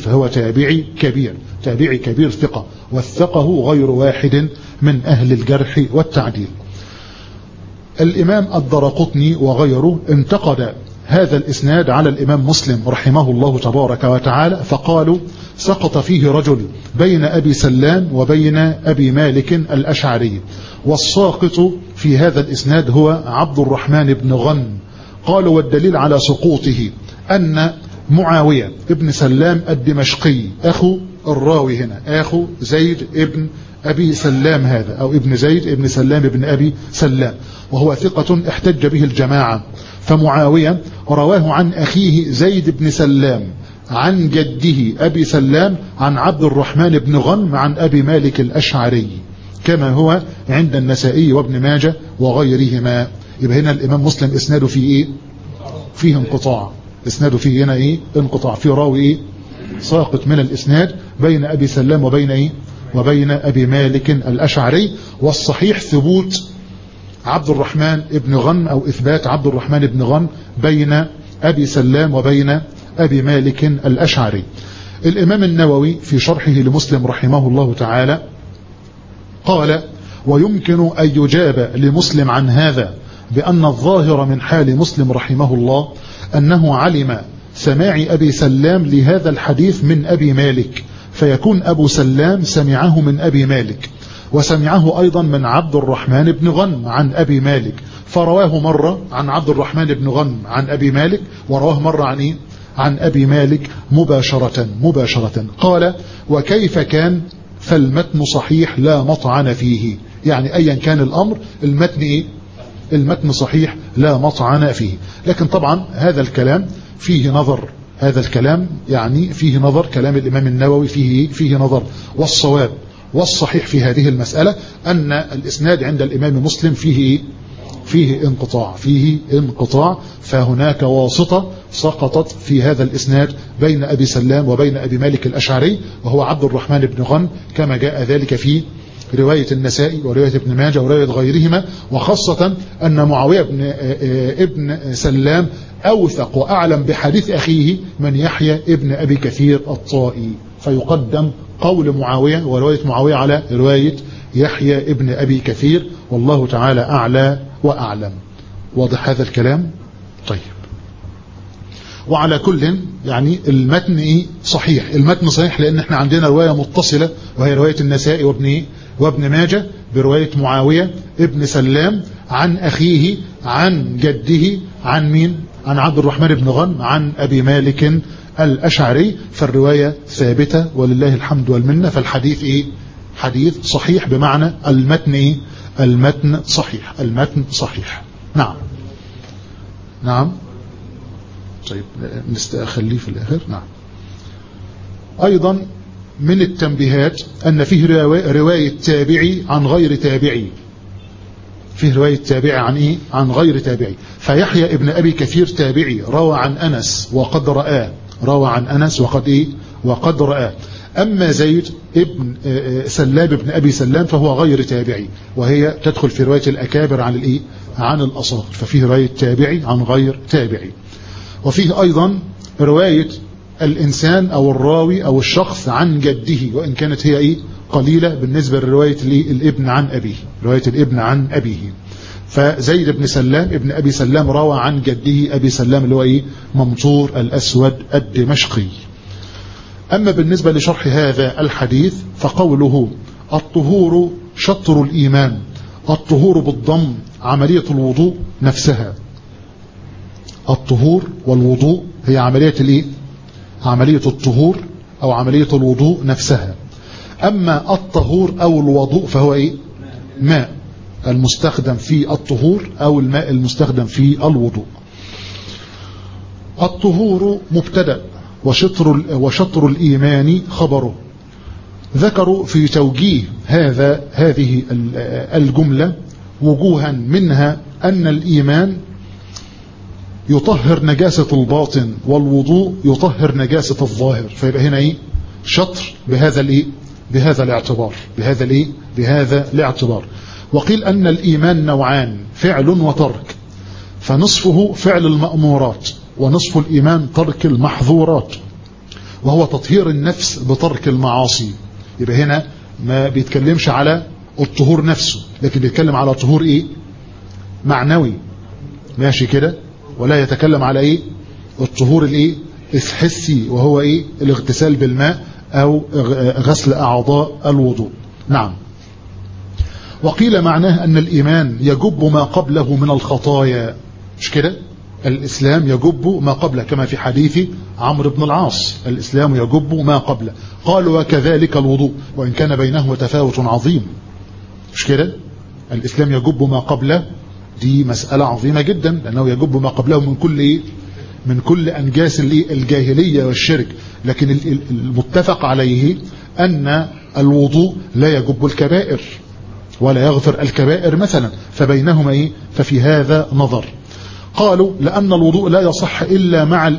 كبير ثقة، والثقة غير واحد من أهل الجرح والتعديل. الإمام الدرقطني وغيره انتقد هذا الإسناد على الإمام مسلم رحمه الله تبارك وتعالى، فقالوا سقط فيه رجل بين أبي سلام وبين أبي مالك الأشعري، والساقط في هذا الإسناد هو عبد الرحمن بن غن. قالوا والدليل على سقوطه أن معاوية ابن سلام الدمشقي أخو الراوي هنا، أخو زيد ابن أبي سلام هذا، أو ابن زيد ابن سلام ابن أبي سلام، وهو ثقة احتج به الجماعة. فمعاوية رواه عن أخيه زيد بن سلام عن جده أبي سلام عن عبد الرحمن بن غنم عن أبي مالك الأشعري، كما هو عند النسائي وابن ماجه وغيرهما. يبقى هنا الإمام مسلم إسناده فيه فيه انقطاع، إسناده فيه هنا انقطاع، في راوي ساقط من الإسناد بين أبي سلام وبين أبي مالك الأشعري. والصحيح ثبوت عبد الرحمن ابن غن، أو إثبات عبد الرحمن ابن غن بين أبي سلام وبين أبي مالك الأشعري. الإمام النووي في شرحه لمسلم رحمه الله تعالى قال: ويمكن أن يجاب لمسلم عن هذا بأن الظاهر من حال مسلم رحمه الله أنه علم سماع أبي سلام لهذا الحديث من أبي مالك، فيكون أبو سلام سمعه من أبي مالك، وسمعه أيضا من عبد الرحمن بن غنم عن أبي مالك، فرواه مرة عن عبد الرحمن بن غنم عن أبي مالك، ورواه مرة عن أبي مالك مباشرة. قال: وكيف كان فالمتن صحيح لا مطعن فيه، يعني أيا كان الأمر المتن صحيح لا مطعن فيه. لكن طبعا هذا الكلام فيه نظر هذا الكلام يعني فيه نظر، كلام الإمام النووي فيه نظر، والصواب والصحيح في هذه المسألة أن الإسناد عند الإمام مسلم فيه انقطاع، فهناك واسطة سقطت في هذا الإسناد بين أبي سلام وبين أبي مالك الأشعري، وهو عبد الرحمن بن غنم، كما جاء ذلك في رواية النسائي ورواية ابن ماجه ورواية غيرهما، وخاصة أن معاوية ابن سلام أوثق وأعلم بحديث أخيه من يحيى ابن أبي كثير الطائي، فيقدم قول معاوية ورواية معاوية على رواية يحيى ابن أبي كثير، والله تعالى أعلى وأعلم. واضح هذا الكلام؟ طيب. وعلى كل يعني المتن صحيح، المتن صحيح لأن احنا عندنا رواية متصلة وهي رواية النسائي وابن ماجه برواية معاوية ابن سلام عن أخيه عن جده عن مين؟ عن عبد الرحمن بن غنم عن أبي مالك الأشعري، فالرواية ثابتة ولله الحمد والمنة. فالحديث حديث صحيح بمعنى المتن المتن صحيح. نعم. طيب نستخليه في الآخر. نعم. أيضا من التنبيهات أن فيه رواية تابعي عن غير تابعي، فيه رواية تابعي عن غير تابعي. فيحيى ابن أبي كثير تابعي روى عن أنس وقد رآه، أما زيد ابن سلاب ابن أبي سلام فهو غير تابعي، وهي تدخل في رواية الأكابر عن الأصاغر، ففيه رواية تابعي عن غير تابعي. وفيه أيضا رواية الإنسان أو الراوي أو الشخص عن جده، وإن كانت هي قليلة بالنسبة لرواية الابن عن أبيه، رواية الابن عن أبيه. فزيد بن سلام ابن أبي سلام روى عن جده أبي سلام اللي هو ممطور الأسود الدمشقي. أما بالنسبة لشرح هذا الحديث فقوله الطهور شطر الإيمان، الطهور بالضم عملية الوضوء نفسها، الطهور والوضوء هي عملية الطهور أو عملية الوضوء نفسها. أما الطهور أو الوضوء فهو ماء المستخدم في الطهور أو الماء المستخدم في الوضوء. الطهور مبتدأ وشطر الإيمان خبره. ذكروا في توجيه هذه الجملة وجوها، منها أن الإيمان يطهر نجاسة الباطن والوضوء يطهر نجاسة الظاهر، فيبقى هنا شطر بهذا الاعتبار. وقيل أن الإيمان نوعان، فعل وترك، فنصفه فعل المأمورات ونصف الإيمان ترك المحظورات، وهو تطهير النفس بترك المعاصي. يبقى هنا ما بيتكلمش على الطهور نفسه، لكن بيتكلم على طهور معنوي، ماشي كده، ولا يتكلم على الطهور الحسي وهو الاغتسال بالماء أو غسل أعضاء الوضوء. نعم. وقيل معناه أن الإيمان يجب ما قبله من الخطايا، مش كده؟ الإسلام يجب ما قبله، كما في حديث عمرو بن العاص الإسلام يجب ما قبله. قالوا وكذلك الوضوء، وإن كان بينه تفاوت عظيم، مش كده؟ الإسلام يجب ما قبله، دي مسألة عظيمة جدا، لأنه يجب ما قبله من كل أنجاس الجاهلية والشرك. لكن المتفق عليه أن الوضوء لا يجب الكبائر ولا يغفر الكبائر مثلا، فبينهما ففي هذا نظر. قالوا لأن الوضوء لا يصح إلا مع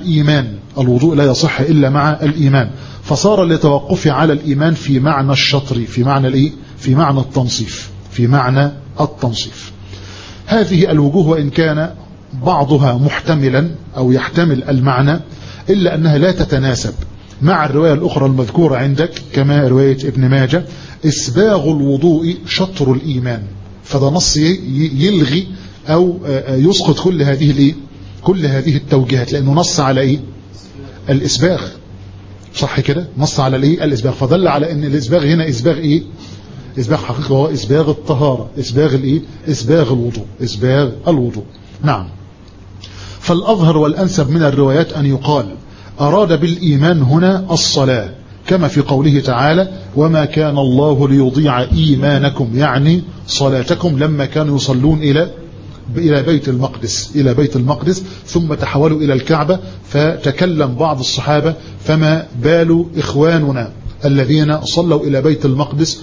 الإيمان، فصار لتوقف على الإيمان في معنى الشطر، في معنى التنصيف. هذه الوجوه وإن كان بعضها محتملا أو يحتمل المعنى، إلا أنها لا تتناسب مع الرواية الأخرى المذكورة عندك، كما رواية ابن ماجه إسباغ الوضوء شطر الإيمان، فده نص يلغي أو يسقط كل هذه التوجيهات، لأنه نص على الإسباغ، صح كده؟ نص على الإسباغ، فدل على أن الإسباغ هنا إسباغ حقيقي، وهو إسباغ الطهارة، إسباغ الوضوء. نعم. فالأظهر والأنسب من الروايات أن يقال أراد بالإيمان هنا الصلاة، كما في قوله تعالى وما كان الله ليضيع إيمانكم، يعني صلاتكم لما كانوا يصلون إلى بيت المقدس ثم تحولوا إلى الكعبة. فتكلم بعض الصحابة فما بال إخواننا الذين صلوا إلى بيت المقدس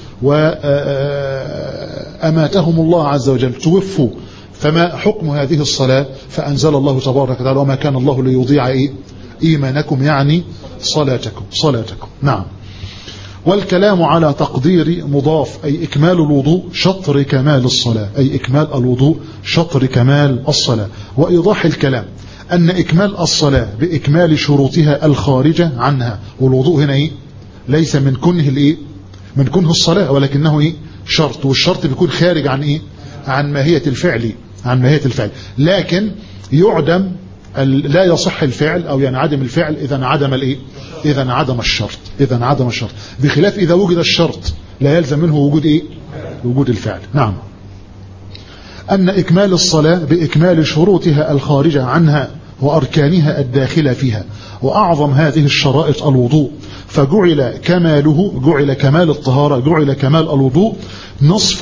وأماتهم الله عز وجل توفوا، فما حكم هذه الصلاة؟ فأنزل الله تبارك وتعالى وما كان الله ليضيع إيمانكم، يعني صلاتكم. نعم. والكلام على تقدير مضاف أي إكمال الوضوء شطر كمال الصلاة، أي إكمال الوضوء شطر كمال الصلاة. وإيضاح الكلام أن إكمال الصلاة بإكمال شروطها الخارجة عنها، والوضوء هنا ليس من كنه الصلاة، ولكنه شرط، والشرط بيكون خارج عن ماهية الفعل، لكن يعدم لا يصح الفعل أو ينعدم الفعل إذا انعدم الشرط، بخلاف إذا وجد الشرط لا يلزم منه وجود الفعل. نعم. أن إكمال الصلاة بإكمال شروطها الخارجة عنها وأركانها الداخلة فيها، وأعظم هذه الشرائط الوضوء، فجعل كمال الطهارة، جعل كمال الوضوء نصف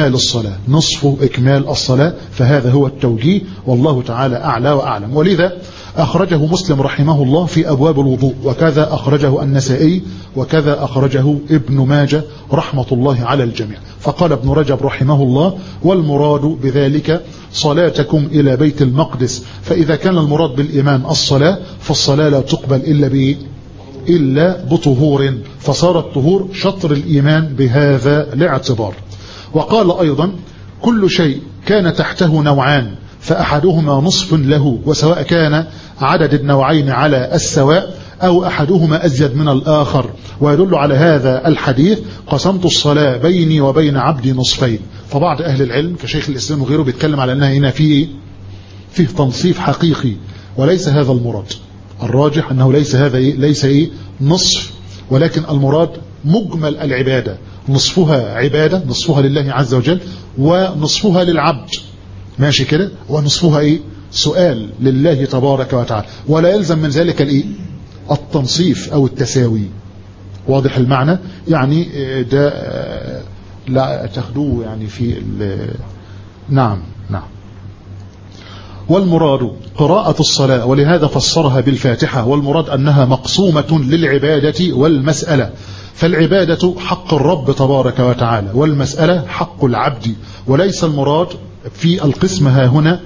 إكمال الصلاة، فهذا هو التوجيه، والله تعالى أعلى وأعلم. ولذا أخرجه مسلم رحمه الله في أبواب الوضوء، وكذا أخرجه النسائي، وكذا أخرجه ابن ماجه رحمة الله على الجميع. فقال ابن رجب رحمه الله: والمراد بذلك صلاتكم إلى بيت المقدس، فإذا كان المراد بالإيمان الصلاة، فالصلاة لا تقبل إلا بطهور، فصار الطهور شطر الإيمان بهذا الاعتبار. وقال أيضا: كل شيء كان تحته نوعان فأحدهما نصف له، وسواء كان عدد النوعين على السواء أو أحدهما أزيد من الآخر. ويدل على هذا الحديث: قسمت الصلاة بيني وبين عبدي نصفين. فبعض أهل العلم كشيخ الإسلام وغيره بيتكلم على أنها هنا فيه تنصيف حقيقي، وليس هذا المراد. الراجح أنه ليس نصف، ولكن المراد مجمل العبادة، نصفها عبادة، نصفها لله عز وجل، ونصفها للعبد، ماشي كده، ونصفها سؤال لله تبارك وتعالى، ولا يلزم من ذلك التنصيف أو التساوي. واضح المعنى؟ يعني ده لا تاخدوه يعني في نعم. والمراد قراءة الصلاة، ولهذا فسرها بالفاتحة، والمراد أنها مقسومة للعبادة والمسألة، فالعبادة حق الرب تبارك وتعالى، والمسألة حق العبد، وليس المراد في القسمة هنا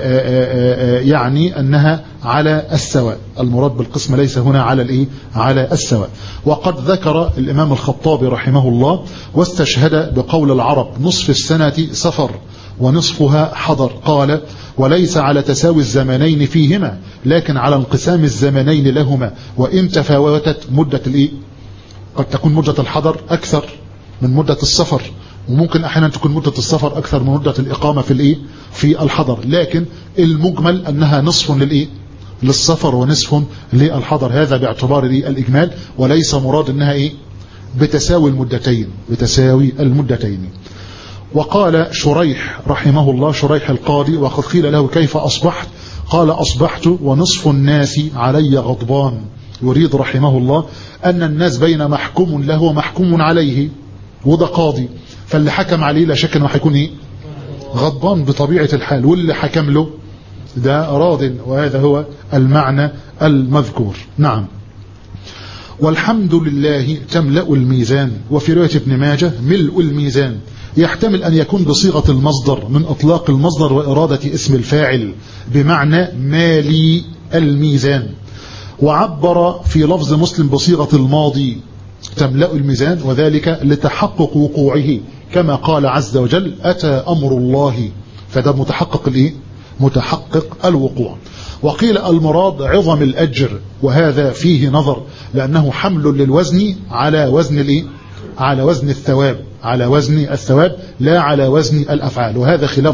يعني أنها على السواء. المراد بالقسمة ليس هنا على السواء. وقد ذكر الإمام الخطابي رحمه الله: واستشهد بقول العرب: نصف السنة سفر ونصفها حضر. قال: وليس على تساوي الزمنين فيهما، لكن على انقسام الزمنين لهما، وإن تفاوتت مدة قد تكون مدة الحضر أكثر من مدة السفر، وممكن أحيانا تكون مدة السفر أكثر من مدة الإقامة في الحضر، لكن المجمل أنها نصف للسفر ونصف للحضر، هذا باعتبار الإجمال، وليس مراد أنها بتساوي المدتين. وقال شريح رحمه الله، شريح القاضي: وقد قيل له: كيف أصبحت؟ قال: أصبحت ونصف الناس علي غضبان. يريد رحمه الله أن الناس بين محكوم له ومحكوم عليه، وده قاضي، فاللي حكم عليه لا شك أنه هيكون غضبان بطبيعة الحال، واللي حكم له ده راض، وهذا هو المعنى المذكور. نعم. والحمد لله تملأ الميزان. وفي رواية ابن ماجه: ملء الميزان، يحتمل أن يكون بصيغة المصدر من إطلاق المصدر وإرادة اسم الفاعل، بمعنى مالي الميزان. وعبر في لفظ مسلم بصيغة الماضي تملأ الميزان، وذلك لتحقق وقوعه، كما قال عز وجل: أتى أمر الله، فده متحقق الوقوع. وقيل المراد عظم الأجر، وهذا فيه نظر، لأنه حمل للوزن على وزن الثواب، لا على وزن الأفعال، وهذا خلاف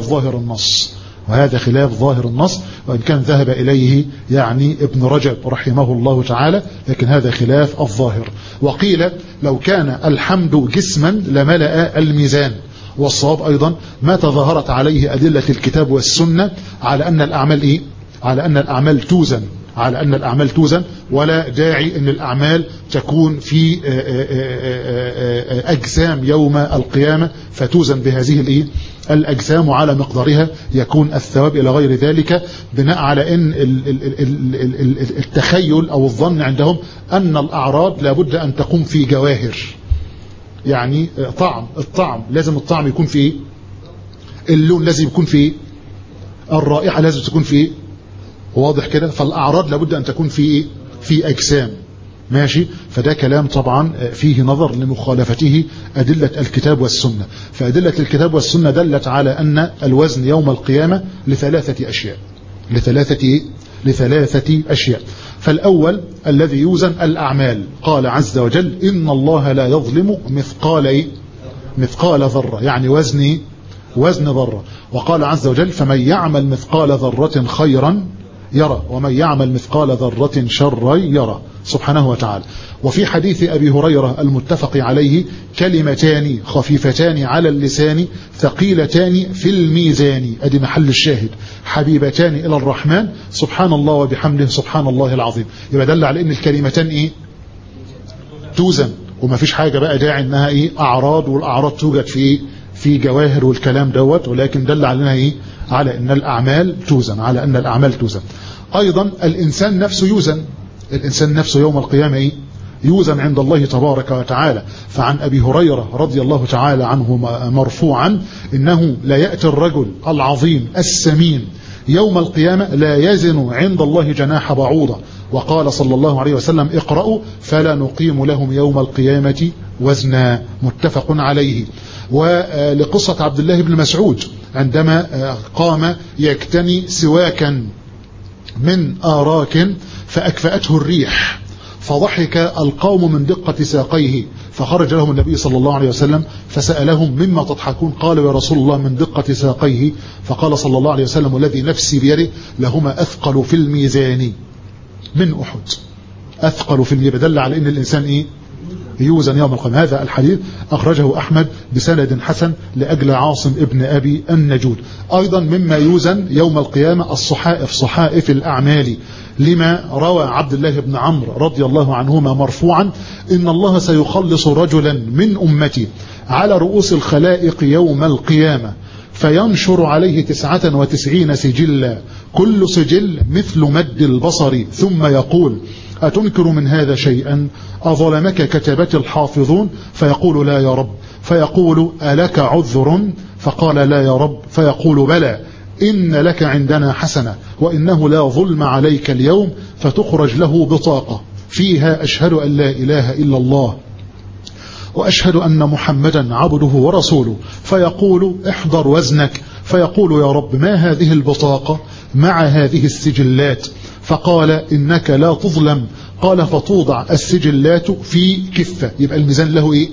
ظاهر النص، وإن كان ذهب إليه يعني ابن رجب رحمه الله تعالى، لكن هذا خلاف الظاهر. وقيل لو كان الحمد جسما لملأ الميزان. والصواب أيضا ما تظاهرت عليه أدلة الكتاب والسنة على أن الأعمال توزن على أن الأعمال توزن، ولا داعي أن الأعمال تكون في أجسام يوم القيامة فتوزن بهذه الأجسام، وعلى مقدارها يكون الثواب إلى غير ذلك، بناء على أن التخيل أو الظن عندهم أن الأعراض لابد أن تقوم في جواهر. يعني الطعم لازم الطعم يكون في اللون لازم يكون في الرائحة لازم تكون في واضح كده. فالأعراض لابد أن تكون في أجسام. ماشي. فده كلام طبعا فيه نظر لمخالفته أدلة الكتاب والسنة. فأدلة الكتاب والسنة دلت على أن الوزن يوم القيامة لثلاثة أشياء. فالأول الذي يوزن الأعمال، قال عز وجل إن الله لا يظلم مثقال ذرة، يعني وزن ذرة. وقال عز وجل فمن يعمل مثقال ذرة خيرا يرى ومن يعمل مثقال ذرة شرا يرى، سبحانه وتعالى. وفي حديث أبي هريرة المتفق عليه كلمتان خفيفتان على اللسان ثقيلتان في الميزان، أدي محل الشاهد، حبيبتان إلى الرحمن سبحان الله وبحمده سبحان الله العظيم. يبقى دل على أن الكلمتان توزن، وما فيش حاجة بقى داعي أنها أعراض، والأعراض توجد في جواهر والكلام دوت، ولكن دل علينا على أن الأعمال توزن. أيضا الإنسان نفسه يوم القيامة يوزن عند الله تبارك وتعالى. فعن أبي هريرة رضي الله تعالى عنه مرفوعا إنه لا يأتي الرجل العظيم السمين يوم القيامة لا يزن عند الله جناح بعوضة. وقال صلى الله عليه وسلم اقرأوا فلا نقيم لهم يوم القيامة وزنا، متفق عليه. ولقصة عبد الله بن مسعود عندما قام يكتني سواكا من آراك فأكفأته الريح فضحك القوم من دقة ساقيه، فخرج لهم النبي صلى الله عليه وسلم فسألهم مما تضحكون؟ قالوا يا رسول الله من دقة ساقيه. فقال صلى الله عليه وسلم والذي نفسي بيده لهما أثقل في الميزان من أحد. أثقل في الميزان، دل على أن الإنسان يوزن يوم القيامة. هذا الحديث أخرجه أحمد بسند حسن لأجل عاصم ابن أبي النجود. أيضا مما يوزن يوم القيامة الصحائف، صحائف الأعمال، لما روى عبد الله بن عمرو رضي الله عنهما مرفوعا إن الله سيخلص رجلا من أمتي على رؤوس الخلائق يوم القيامة فينشر عليه 99 سجلا كل سجل مثل مد البصر ثم يقول أتنكر من هذا شيئا؟ أظلمك كتبة الحافظون؟ فيقول لا يا رب. فيقول ألك عذر؟ فقال لا يا رب. فيقول بلى إن لك عندنا حسنة وإنه لا ظلم عليك اليوم. فتخرج له بطاقة فيها أشهد أن لا إله إلا الله وأشهد أن محمدا عبده ورسوله. فيقول احضر وزنك. فيقول يا رب ما هذه البطاقة مع هذه السجلات؟ فقال إنك لا تظلم. قال فتوضع السجلات في كفة. يبقى الميزان له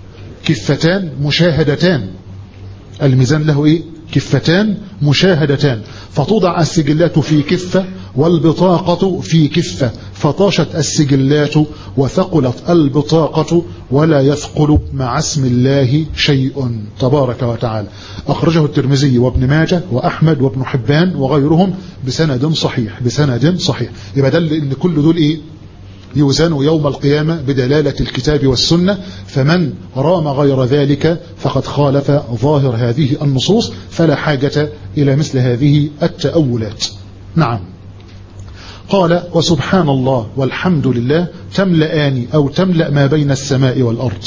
كفتان مشاهدتان. الميزان له كفتان مشاهدتان. فتوضع السجلات في كفة والبطاقة في كفة، فطاشت السجلات وثقلت البطاقة ولا يثقل مع اسم الله شيء تبارك وتعالى. أخرجه الترمذي وابن ماجه وأحمد وابن حبان وغيرهم بسند صحيح. يبقى دل إن كل دول يوزنوا يوم القيامة بدلالة الكتاب والسنة. فمن رام غير ذلك فقد خالف ظاهر هذه النصوص، فلا حاجة إلى مثل هذه التأولات. نعم. قال وسبحان الله والحمد لله تملأان أو تملأ ما بين السماء والأرض.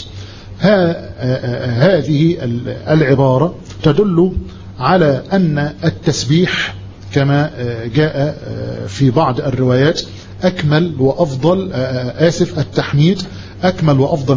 هذه العبارة تدل على أن التسبيح كما جاء في بعض الروايات أكمل وأفضل التحميد أكمل وأفضل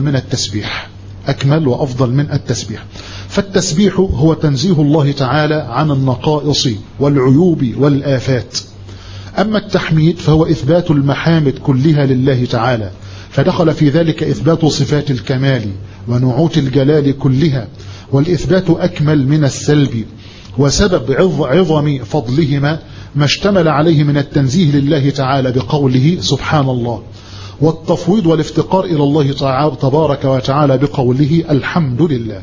من التسبيح. فالتسبيح هو تنزيه الله تعالى عن النقائص والعيوب والآفات. أما التحميد فهو إثبات المحامد كلها لله تعالى، فدخل في ذلك إثبات صفات الكمال ونعوت الجلال كلها، والإثبات أكمل من السلب. وسبب عظم فضلهما ما اشتمل عليه من التنزيه لله تعالى بقوله سبحان الله، والتفويض والافتقار إلى الله تبارك وتعالى بقوله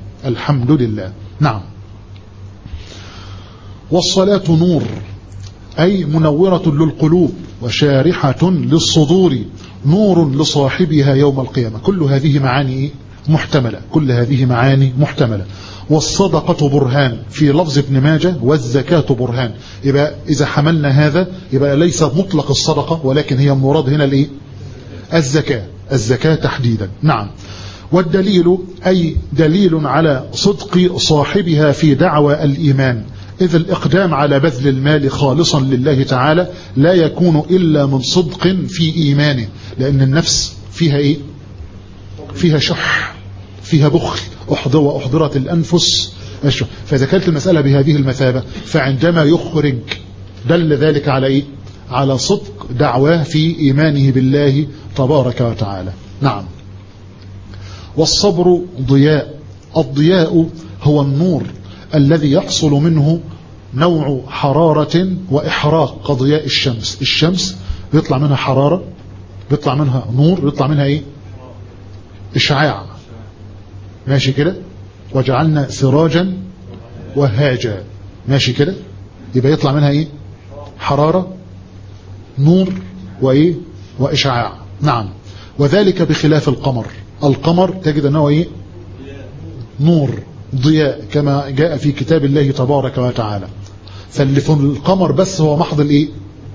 الحمد لله. نعم. والصلاة نور أي منورة للقلوب وشارحة للصدور، نور لصاحبها يوم القيامة. كل هذه معاني محتملة، كل هذه معاني محتملة. والصدقة برهان في لفظ ابن ماجه، والزكاة برهان. يبقى إذا حملنا هذا يبقى ليس مطلق الصدقة، ولكن هي المراد هنا الإيه؟ الزكاة، الزكاة تحديدا. نعم. والدليل أي دليل على صدق صاحبها في دعوى الإيمان، إذ الإقدام على بذل المال خالصا لله تعالى لا يكون إلا من صدق في إيمانه، لأن النفس فيها إيه؟ فيها شح، فيها بخل، وأحضرت الأنفس الشح. فإذا كانت المسألة بهذه المثابة فعندما يخرج دل ذلك على إيه؟ على صدق دعواه في إيمانه بالله تبارك وتعالى. نعم. والصبر ضياء، الضياء هو النور الذي يحصل منه نوع حرارة وإحراق كضياء الشمس. الشمس بيطلع منها حرارة، بيطلع منها نور، بيطلع منها إيه؟ إشعاع. ماشي كده؟ وجعلنا سراجا وهاجا. ماشي كده؟ يبقى يطلع منها إيه؟ حرارة، نور، وإيه؟ وإشعاع. نعم. وذلك بخلاف القمر. القمر تجد أنه إيه؟ نور، ضياء، كما جاء في كتاب الله تبارك وتعالى. فاللي في القمر بس هو محض الإيه؟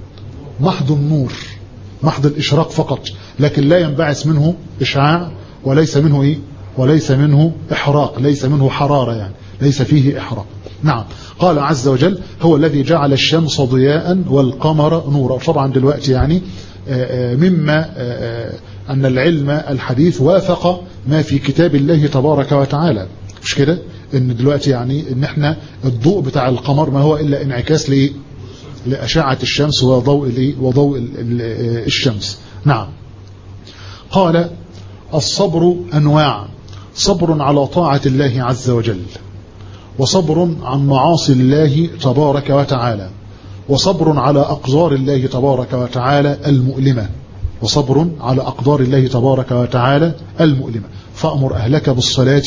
محض النور، محض الإشراق فقط، لكن لا ينبعث منه إشعاع، وليس منه إيه؟ وليس منه إحراق، ليس منه حرارة، يعني ليس فيه إحراق. نعم. قال عز وجل: هو الذي جعل الشمس ضياء والقمر نورا. طبعا دلوقتي يعني مما أن العلم الحديث وافق ما في كتاب الله تبارك وتعالى، مش كده؟ ان دلوقتي يعني ان احنا الضوء بتاع القمر ما هو الا انعكاس لايه؟ لاشعه الشمس وضوء الايه؟ وضوء الشمس. نعم. قال: الصبر انواع، صبر على طاعه الله عز وجل، وصبر عن معاصي الله تبارك وتعالى، وصبر على اقدار الله تبارك وتعالى المؤلمه، وصبر على اقدار الله تبارك وتعالى المؤلمه. فأمر أهلك بالصلاة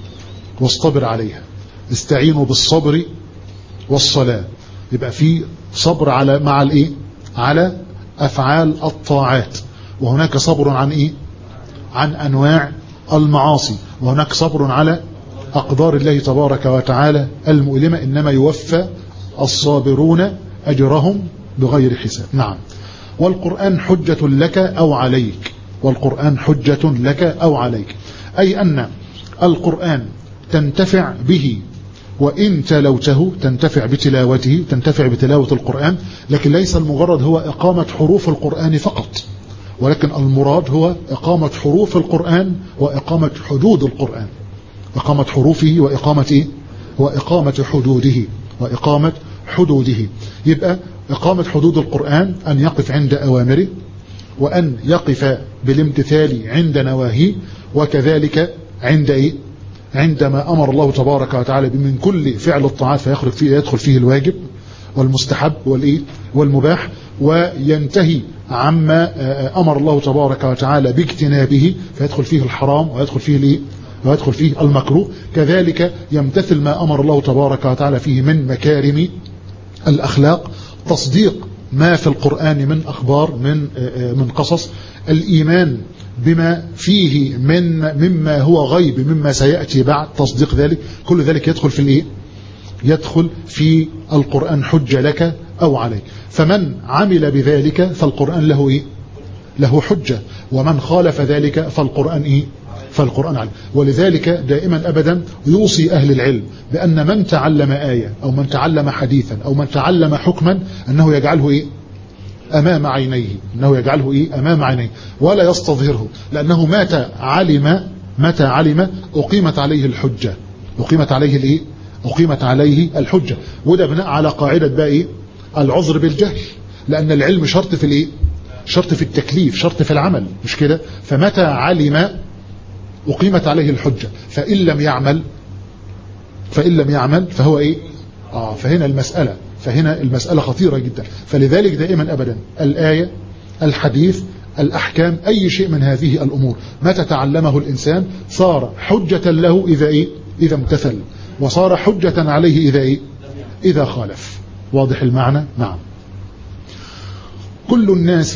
واصطبر عليها، استعينوا بالصبر والصلاة. يبقى في صبر على مع الايه؟ على أفعال الطاعات، وهناك صبر عن ايه؟ عن أنواع المعاصي، وهناك صبر على أقدار الله تبارك وتعالى المؤلمة. إنما يوفى الصابرون أجرهم بغير حساب. نعم. والقرآن حجة لك أو عليك، والقرآن حجة لك أو عليك، أي أن القرآن تنتفع به وإن تلوته، تنتفع بتلاوته، تنتفع بتلاوة القرآن، لكن ليس المجرد هو إقامة حروف القرآن فقط، ولكن المراد هو إقامة حروف القرآن وإقامة حدود القرآن، إقامة حروفه وإقامة إيه؟ وإقامة حدوده، وإقامة حدوده. يبقى إقامة حدود القرآن أن يقف عند أوامره، وأن يقف بالامتثال عند نواهيه، وكذلك عند إيه؟ عندما أمر الله تبارك وتعالى من كل فعل الطاعات فيخرج فيه يدخل فيه الواجب والمستحب والإيه؟ والمباح، وينتهي عما أمر الله تبارك وتعالى باجتنابه فيدخل فيه الحرام ويدخل فيه الإيه؟ ويدخل فيه المكروه. كذلك يمتثل ما أمر الله تبارك وتعالى فيه من مكارم الأخلاق، تصديق ما في القرآن من أخبار، من قصص، الإيمان بما فيه مما هو غيب مما سيأتي بعد، تصديق ذلك. كل ذلك يدخل في الإيه؟ يدخل في القرآن حجة لك أو عليك. فمن عمل بذلك فالقرآن له إيه؟ له حجة، ومن خالف ذلك فالقرآن إيه؟ فالقرآن عليه. ولذلك دائما أبدا يوصي أهل العلم بأن من تعلم آية أو من تعلم حديثا أو من تعلم حكما أنه يجعله إيه؟ أمام عينيه، أنه يجعله إيه؟ أمام عينيه، ولا يستظهره، لأنه متى علم أقيمت عليه الحجة، أقيمت عليه الإيه؟ أقيمت عليه الحجة. وده بناء على قاعدة بقى إيه؟ العذر بالجهل، لأن العلم شرط في الإيه؟ شرط في التكليف، شرط في العمل، مش كده؟ فمتى علم أقيمت عليه الحجة، فإن لم يعمل فهو إيه؟ فهنا المسألة خطيرة جدا. فلذلك دائما أبدا الآية، الحديث، الأحكام، أي شيء من هذه الأمور متى تعلمه الإنسان صار حجة له إذا إيه؟ إذا امتثل، وصار حجة عليه إذا إيه؟ إذا خالف. واضح المعنى؟ نعم. كل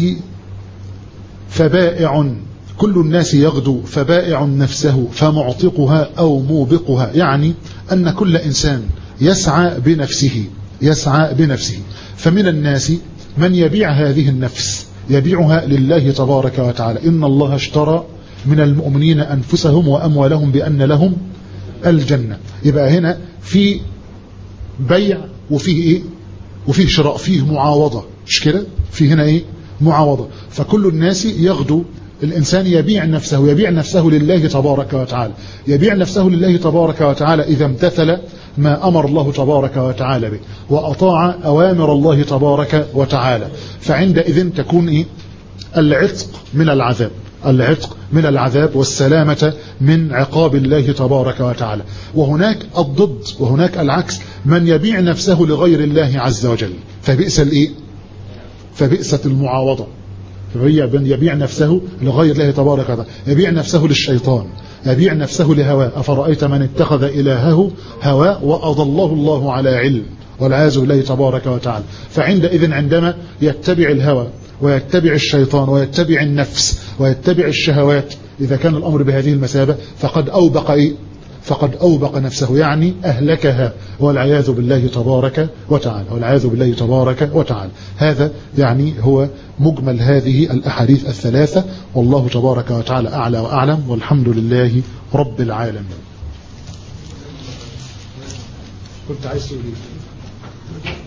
الناس يغدو فبائع نفسه فمعتقها أو موبقها، يعني أن كل إنسان يسعى بنفسه. فمن الناس من يبيع هذه النفس، يبيعها لله تبارك وتعالى. إن الله اشترى من المؤمنين أنفسهم وأموالهم بأن لهم الجنة. يبقى هنا في بيع وفيه وفيه شراء، فيه معاوضة، مش كده؟ فيه هنا معاوضة. فكل الناس يغدو، الإنسان يبيع نفسه لله تبارك وتعالى، يبيع نفسه لله تبارك وتعالى إذا امتثل ما أمر الله تبارك وتعالى به وأطاع أوامر الله تبارك وتعالى. فعندئذ تكون العتق من العذاب والسلامة من عقاب الله تبارك وتعالى. وهناك الضد وهناك العكس، من يبيع نفسه لغير الله عز وجل، فبئست المعاوضة. يبيع نفسه لغير الله تبارك وتعالى، يبيع نفسه للشيطان، يبيع نفسه لهواه. أفرأيت من اتخذ إلهه هواه وأضله الله على علم، والعياذ بالله تبارك وتعالى. فعندئذ عندما يتبع الهوى ويتبع الشيطان ويتبع النفس ويتبع الشهوات، إذا كان الأمر بهذه المثابة فقد أوبق نفسه، يعني أهلكها، والعياذ بالله تبارك وتعالى. هذا يعني هو مجمل هذه الأحاديث الثلاثة، والله تبارك وتعالى أعلى وأعلم، والحمد لله رب العالمين. كنت عايز تقول